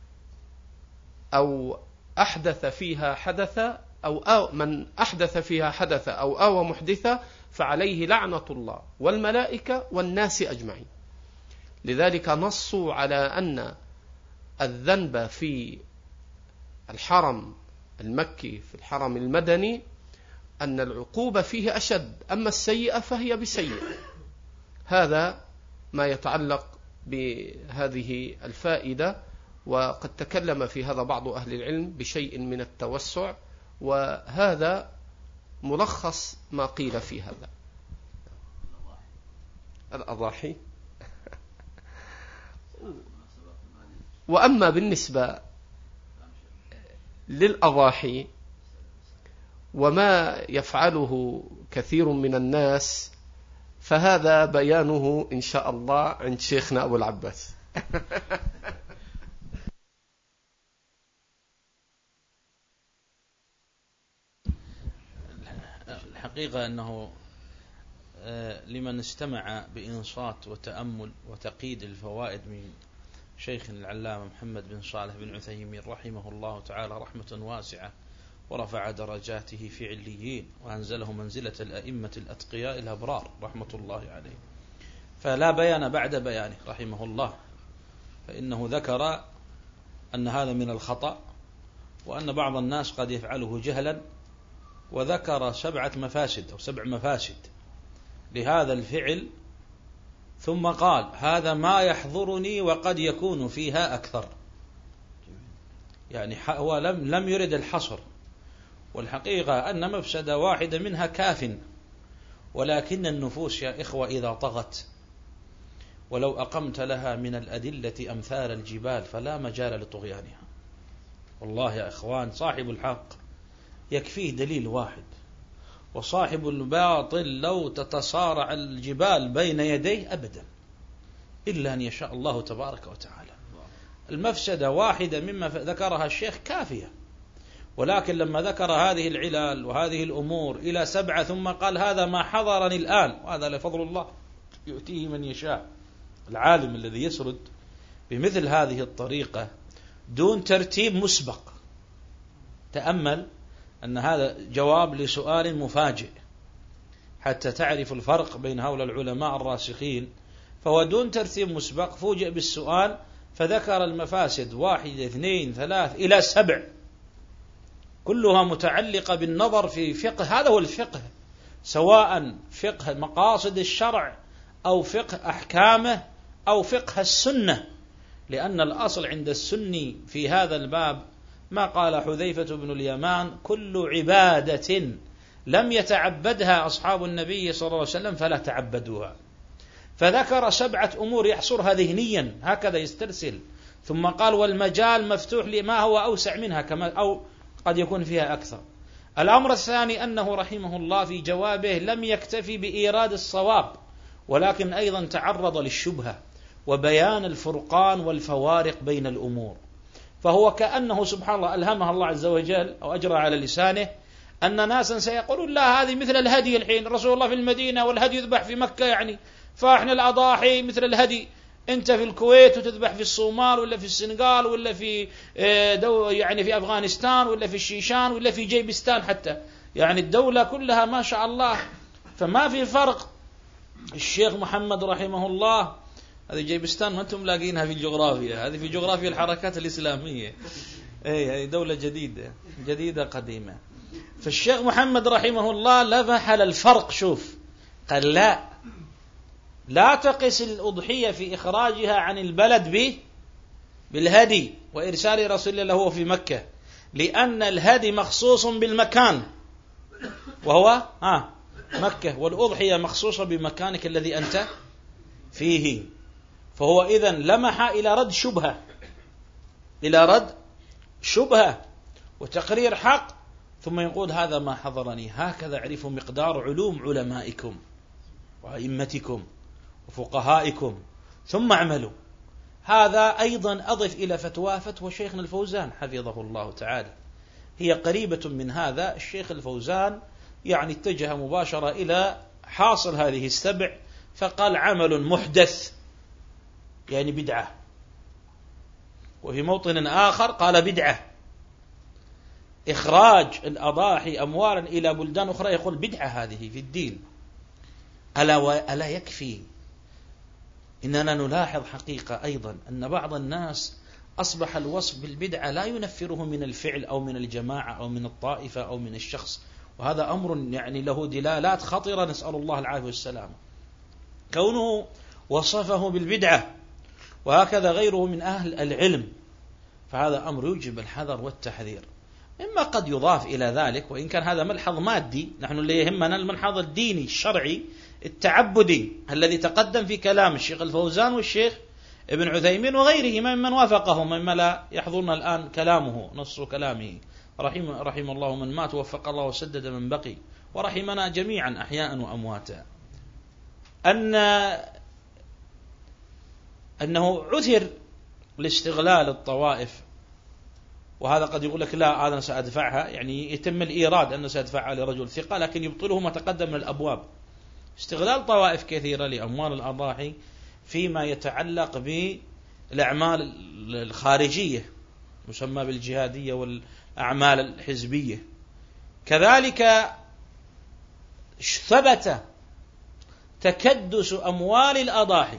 أو أحدث فيها حدثا من أحدث فيها حدثا أو آوى محدثا فعليه لعنة الله والملائكة والناس أجمعين. لذلك نصوا على أن الذنب في الحرم المكي في الحرم المدني أن العقوبة فيه أشد، أما السيئة فهي بسيئة. هذا ما يتعلق بهذه الفائدة، وقد تكلم في هذا بعض أهل العلم بشيء من التوسع، وهذا ملخص ما قيل في هذا. الأضاحي. وأما بالنسبة للأضاحي وما يفعله كثير من الناس فهذا بيانه إن شاء الله عند شيخنا أبو العباس. الحقيقة أنه لمن استمع بإنصات وتأمل وتقييد الفوائد من شيخنا العلامة محمد بن صالح بن عثيمين رحمه الله تعالى رحمة واسعة، ورفع درجاته في عليين وأنزله منزلة الأئمة الأتقياء الأبرار رحمة الله عليه، فلا بيان بعد بيانه رحمه الله، فإنه ذكر أن هذا من الخطأ وأن بعض الناس قد يفعله جهلا، وذكر 7 مفاسد أو 7 مفاسد لهذا الفعل، ثم قال: هذا ما يحضرني وقد يكون فيها أكثر. يعني هو لم يرد الحصر، والحقيقة أن مفسدة واحدة منها كاف، ولكن النفوس يا إخوة إذا طغت ولو أقمت لها من الأدلة أمثال الجبال فلا مجال لطغيانها. والله يا إخوان صاحب الحق يكفيه دليل واحد، وصاحب الباطل لو تتصارع الجبال بين يديه أبدا إلا أن يشاء الله تبارك وتعالى. المفسدة واحدة مما ذكرها الشيخ كافية، ولكن لما ذكر هذه العلل وهذه الأمور إلى 7 ثم قال: هذا ما حضرني الآن، وهذا لفضل الله يؤتيه من يشاء. العالم الذي يسرد بمثل هذه الطريقة دون ترتيب مسبق، تأمل أن هذا جواب لسؤال مفاجئ حتى تعرف الفرق بين هؤلاء العلماء الراسخين، فهو دون ترتيب مسبق فوجئ بالسؤال فذكر المفاسد 1 2 3 إلى 7 كلها متعلقة بالنظر في فقه. هذا هو الفقه، سواء فقه مقاصد الشرع أو فقه أحكامه أو فقه السنة، لأن الأصل عند السني في هذا الباب ما قال حذيفة بن اليمان: كل عبادة لم يتعبدها أصحاب النبي صلى الله عليه وسلم فلا تعبدوها. فذكر 7 أمور يحصرها ذهنيا هكذا يسترسل، ثم قال: والمجال مفتوح لما هو أوسع منها كما أو قد يكون فيها أكثر. الأمر الثاني أنه رحمه الله في جوابه لم يكتفي بإيراد الصواب، ولكن أيضا تعرض للشبهة وبيان الفرقان والفوارق بين الأمور. فهو كأنه سبحان الله ألهمها الله عز وجل أو أجرى على لسانه أن ناسا سيقولون: لا، هذه مثل الهدي الحين، رسول الله في المدينة والهدي يذبح في مكة، يعني فإحنا الأضاحي مثل الهدي، أنت في الكويت وتذبح في الصومال ولا في السنغال ولا في يعني في أفغانستان ولا في الشيشان ولا في جيبستان، حتى يعني الدولة كلها ما شاء الله، فما في فرق. الشيخ محمد رحمه الله، هذه جيبستان ما أنتم لاقينها في الجغرافيا، هذه في جغرافيا الحركات الإسلامية، هذه دولة جديدة قديمة. فالشيخ محمد رحمه الله لمح على الفرق. شوف، قال: لا تقس الأضحية في إخراجها عن البلد بالهدي وإرسال رسول الله وهو في مكة، لأن الهدي مخصوص بالمكان وهو مكة، والأضحية مخصوصة بمكانك الذي أنت فيه. فهو إذن لمح إلى رد شبهة وتقرير حق، ثم يقول هذا ما حضرني، هكذا اعرفوا مقدار علوم علمائكم وأئمتكم وفقهائكم ثم اعملوا. هذا أيضا أضف إلى فتوى شيخنا الفوزان حفظه الله تعالى، هي قريبة من هذا. الشيخ الفوزان يعني اتجه مباشرة إلى حاصل هذه السبع، فقال عمل محدث يعني بدعة، وفي موطن آخر قال بدعة إخراج الأضاحي أموالا إلى بلدان أخرى، يقول بدعة هذه في الدين. ألا يكفي إننا نلاحظ حقيقة أيضا أن بعض الناس أصبح الوصف بالبدعة لا ينفره من الفعل أو من الجماعة أو من الطائفة أو من الشخص، وهذا أمر يعني له دلالات خطيرة، نسأل الله العافية والسلام. كونه وصفه بالبدعة وهكذا غيره من أهل العلم، فهذا أمر يوجب الحذر والتحذير. إما قد يضاف إلى ذلك، وإن كان هذا ملحظ مادي، نحن اللي يهمنا الملحظ الديني الشرعي التعبدي الذي تقدم في كلام الشيخ الفوزان والشيخ ابن عثيمين وغيرهما ممن وافقهم، مما لا يحضرنا الآن كلامه نص كلامه، رحم الله من مات ووفق الله وسدد من بقي، ورحمنا جميعا أحياء وأمواتا. أنه عثر لاستغلال الطوائف، وهذا قد يقول لك لا أنا سأدفعها، يعني يتم الإيراد أنه سأدفعها لرجل ثقة، لكن يبطله ما تقدم من الأبواب. استغلال طوائف كثيرة لأموال الأضاحي فيما يتعلق بالأعمال الخارجية مسمى بالجهادية والأعمال الحزبية. كذلك ثبت تكدس أموال الأضاحي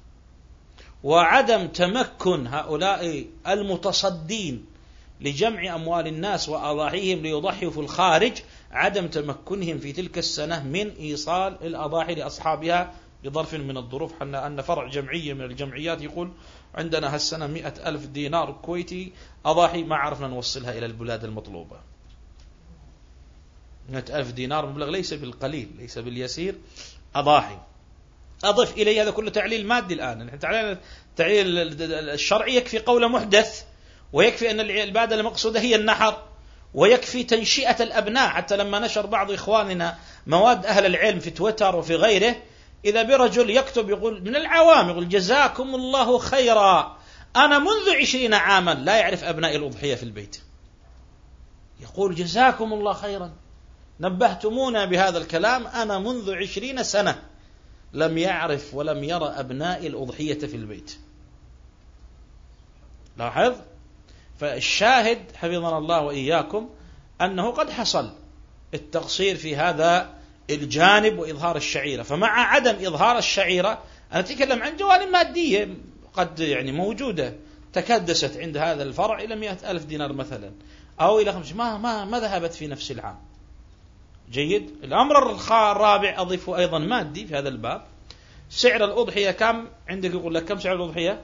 وعدم تمكن هؤلاء المتصدين لجمع أموال الناس وأضاحيهم ليضحوا في الخارج، عدم تمكنهم في تلك السنة من إيصال الأضاحي لأصحابها بظرف من الظروف. حنا أن فرع جمعية من الجمعيات يقول عندنا هالسنة 100,000 دينار كويتي أضاحي ما عرفنا نوصلها إلى البلاد المطلوبة. 100,000 دينار مبلغ ليس بالقليل، ليس باليسير، أضاحي. أضف إليه هذا كله تعليل مادي الآن، التعليل الشرعي يكفي قول محدث، ويكفي أن العبادة المقصودة هي النحر، ويكفي تنشئة الأبناء. حتى لما نشر بعض إخواننا مواد أهل العلم في تويتر وفي غيره، إذا برجل يكتب يقول من العوام يقول جزاكم الله خيرا، أنا منذ 20 عاما لا يعرف أبناء الأضحية في البيت، يقول جزاكم الله خيرا نبهتمونا بهذا الكلام، أنا منذ 20 سنة لم يعرف ولم يرى أبناء الأضحية في البيت. لاحظ. فالشاهد حفظنا الله وإياكم أنه قد حصل التقصير في هذا الجانب وإظهار الشعيرة. فمع عدم إظهار الشعيرة أنا أتكلم عن جوانب مادية قد يعني موجودة، تكدست عند هذا الفرع إلى 100,000 دينار مثلا أو إلى 5، ما ذهبت في نفس العام. جيد. الأمر الرابع أضيفه أيضا مادي في هذا الباب، سعر الأضحية كم عندك؟ يقول لك كم سعر الأضحية؟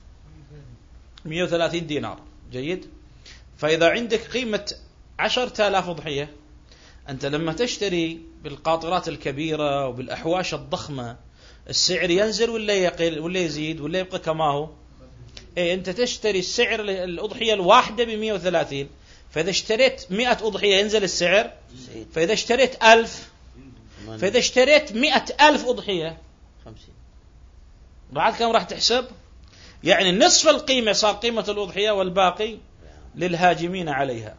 130 دينار. جيد. فإذا عندك قيمة 10,000 أضحية، أنت لما تشتري بالقاطرات الكبيرة وبالأحواش الضخمة السعر ينزل ولا يقل ولا يزيد ولا يبقى كما هو؟ أنت تشتري السعر الأضحية الواحدة ب130، فإذا اشتريت 100 أضحية ينزل السعر، فإذا اشتريت 1000، فإذا اشتريت 100,000 أضحية 50 بعد كم راح تحسب؟ يعني نصف القيمة صار قيمة الأضحية، والباقي للهاجمين عليها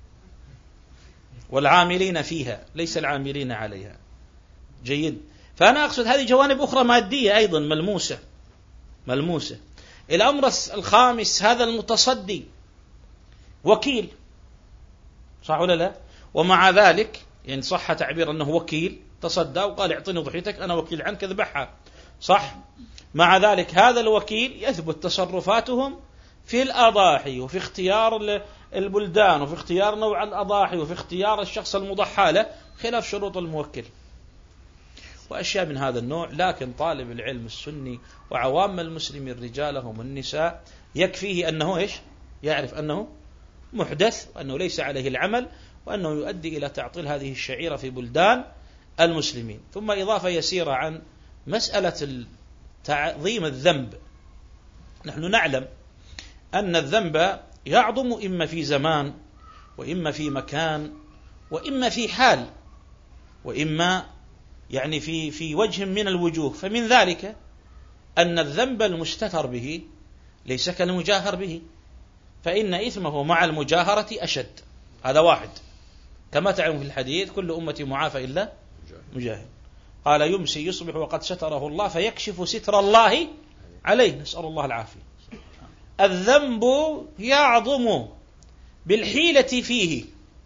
والعاملين فيها، ليس العاملين عليها. جيد. فأنا أقصد هذه جوانب أخرى مادية أيضا ملموسة. الأمر الخامس، هذا المتصدي وكيل، صح ولا لا؟ ومع ذلك يعني صح تعبير أنه وكيل، تصدى وقال اعطني ضحيتك أنا وكيل عنك، ذبحها، صح؟ مع ذلك هذا الوكيل يثبت تصرفاتهم في الأضاحي وفي اختيار البلدان وفي اختيار نوع الأضاحي وفي اختيار الشخص المضحى له خلاف شروط الموكل وأشياء من هذا النوع. لكن طالب العلم السني وعوام المسلمين رجالهم والنساء يكفيه أنه إيش؟ يعرف أنه محدث وأنه ليس عليه العمل وأنه يؤدي إلى تعطيل هذه الشعيرة في بلدان المسلمين. ثم إضافة يسيرة عن مسألة تعظيم الذنب. نحن نعلم أن الذنب يعظم إما في زمان وإما في مكان وإما في حال، وإما يعني في وجه من الوجوه. فمن ذلك أن الذنب المستتر به ليس كالمجاهر به، فإن إثمه مع المجاهرة أشد. هذا واحد، كما تعلم في الحديث كل أمتي معافى إلا مجاهر. قال يمسي يصبح وقد ستره الله فيكشف ستر الله عليه، نسأل الله العافية. الذنب يعظم بالحيلة فيه.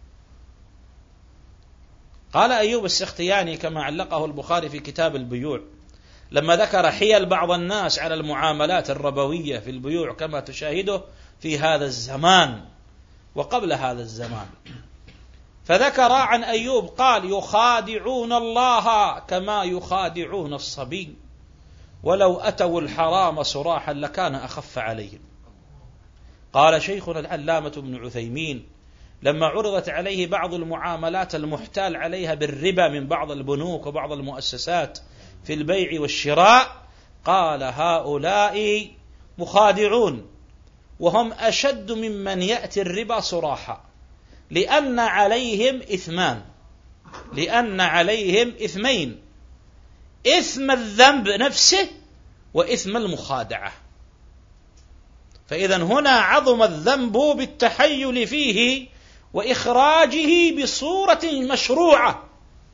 قال أيوب السختياني كما علقه البخاري في كتاب البيوع لما ذكر حيل بعض الناس على المعاملات الربوية في البيوع كما تشاهده في هذا الزمان وقبل هذا الزمان، فذكر عن أيوب قال يخادعون الله كما يخادعون الصبي ولو أتوا الحرام صراحا لكان أخف عليهم. قال شيخنا العلامة ابن عثيمين لما عرضت عليه بعض المعاملات المحتال عليها بالربا من بعض البنوك وبعض المؤسسات في البيع والشراء، قال هؤلاء مخادعون وهم أشد ممن يأتي الربا صراحة، لأن عليهم إثمين، إثم الذنب نفسه وإثم المخادعة. فإذا هنا عظم الذنب بالتحيل فيه وإخراجه بصورة مشروعة،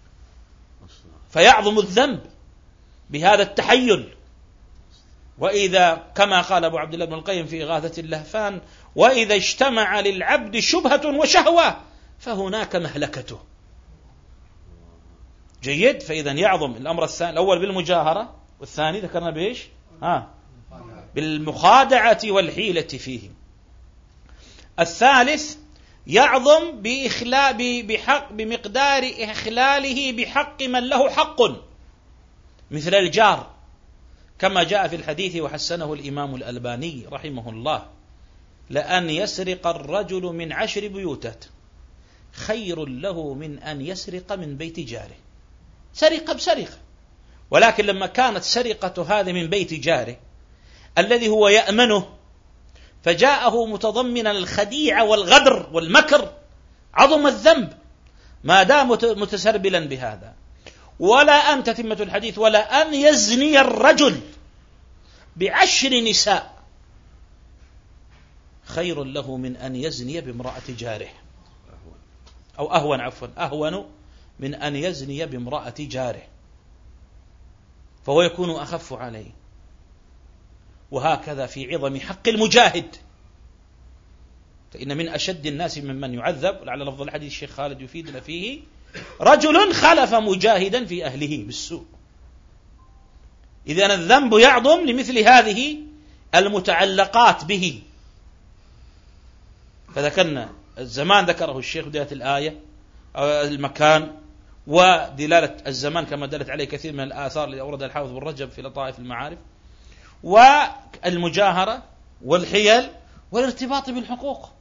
فيعظم الذنب بهذا التحيل. وإذا كما قال أبو عبد الله بن القيم في إغاثة اللهفان وإذا اجتمع للعبد شبهة وشهوة فهناك مهلكته. جيد. فإذا يعظم الأمر الثاني، الأول بالمجاهرة والثاني ذكرنا بإيش؟ بالمخادعة والحيلة فيه. الثالث يعظم بمقدار إخلاله بحق من له حق مثل الجار، كما جاء في الحديث وحسنه الإمام الألباني رحمه الله لأن يسرق الرجل من 10 بيوتات خير له من أن يسرق من بيت جاره. سرقة بسرقة، ولكن لما كانت سرقة هذه من بيت جاره الذي هو يأمنه فجاءه متضمنا الخديعة والغدر والمكر، عظم الذنب ما دام متسربلا بهذا. ولا أن تتمة الحديث ولا أن يزني الرجل ب10 نساء خير له من أن يزني بامرأة جاره، أو أهون من أن يزني بامرأة جاره، فهو يكون أخف عليه. وهكذا في عظم حق المجاهد، فإن من أشد الناس ممن يعذب، ولعل لفظ الحديث الشيخ خالد يفيدنا فيه رجل خلف مجاهدا في أهله بالسوء. إذن الذنب يعظم لمثل هذه المتعلقات به. فذكرنا الزمان ذكره الشيخ بداية الآية، المكان ودلالة الزمان كما دلت عليه كثير من الآثار التي أوردها الحافظ بن رجب في لطائف المعارف، والمجاهرة والحيل والارتباط بالحقوق.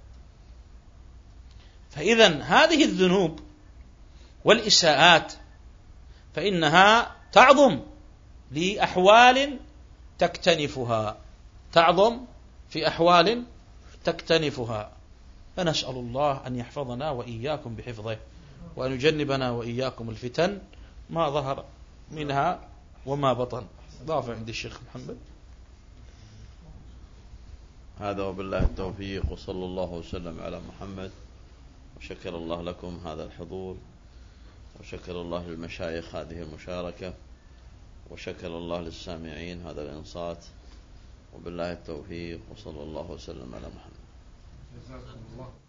فإذا هذه الذنوب والإساءات فإنها تعظم لأحوال تكتنفها، فنسأل الله أن يحفظنا وإياكم بحفظه، وأن يجنبنا وإياكم الفتن ما ظهر منها وما بطن. ضاف عند الشيخ محمد. هذا وبالله التوفيق، وصلى الله وسلم على محمد. وشكر الله لكم هذا الحضور، وشكر الله للمشايخ هذه المشاركة، وشكر الله للسامعين هذا الإنصات. وبالله التوفيق، وصلى الله وسلم على محمد.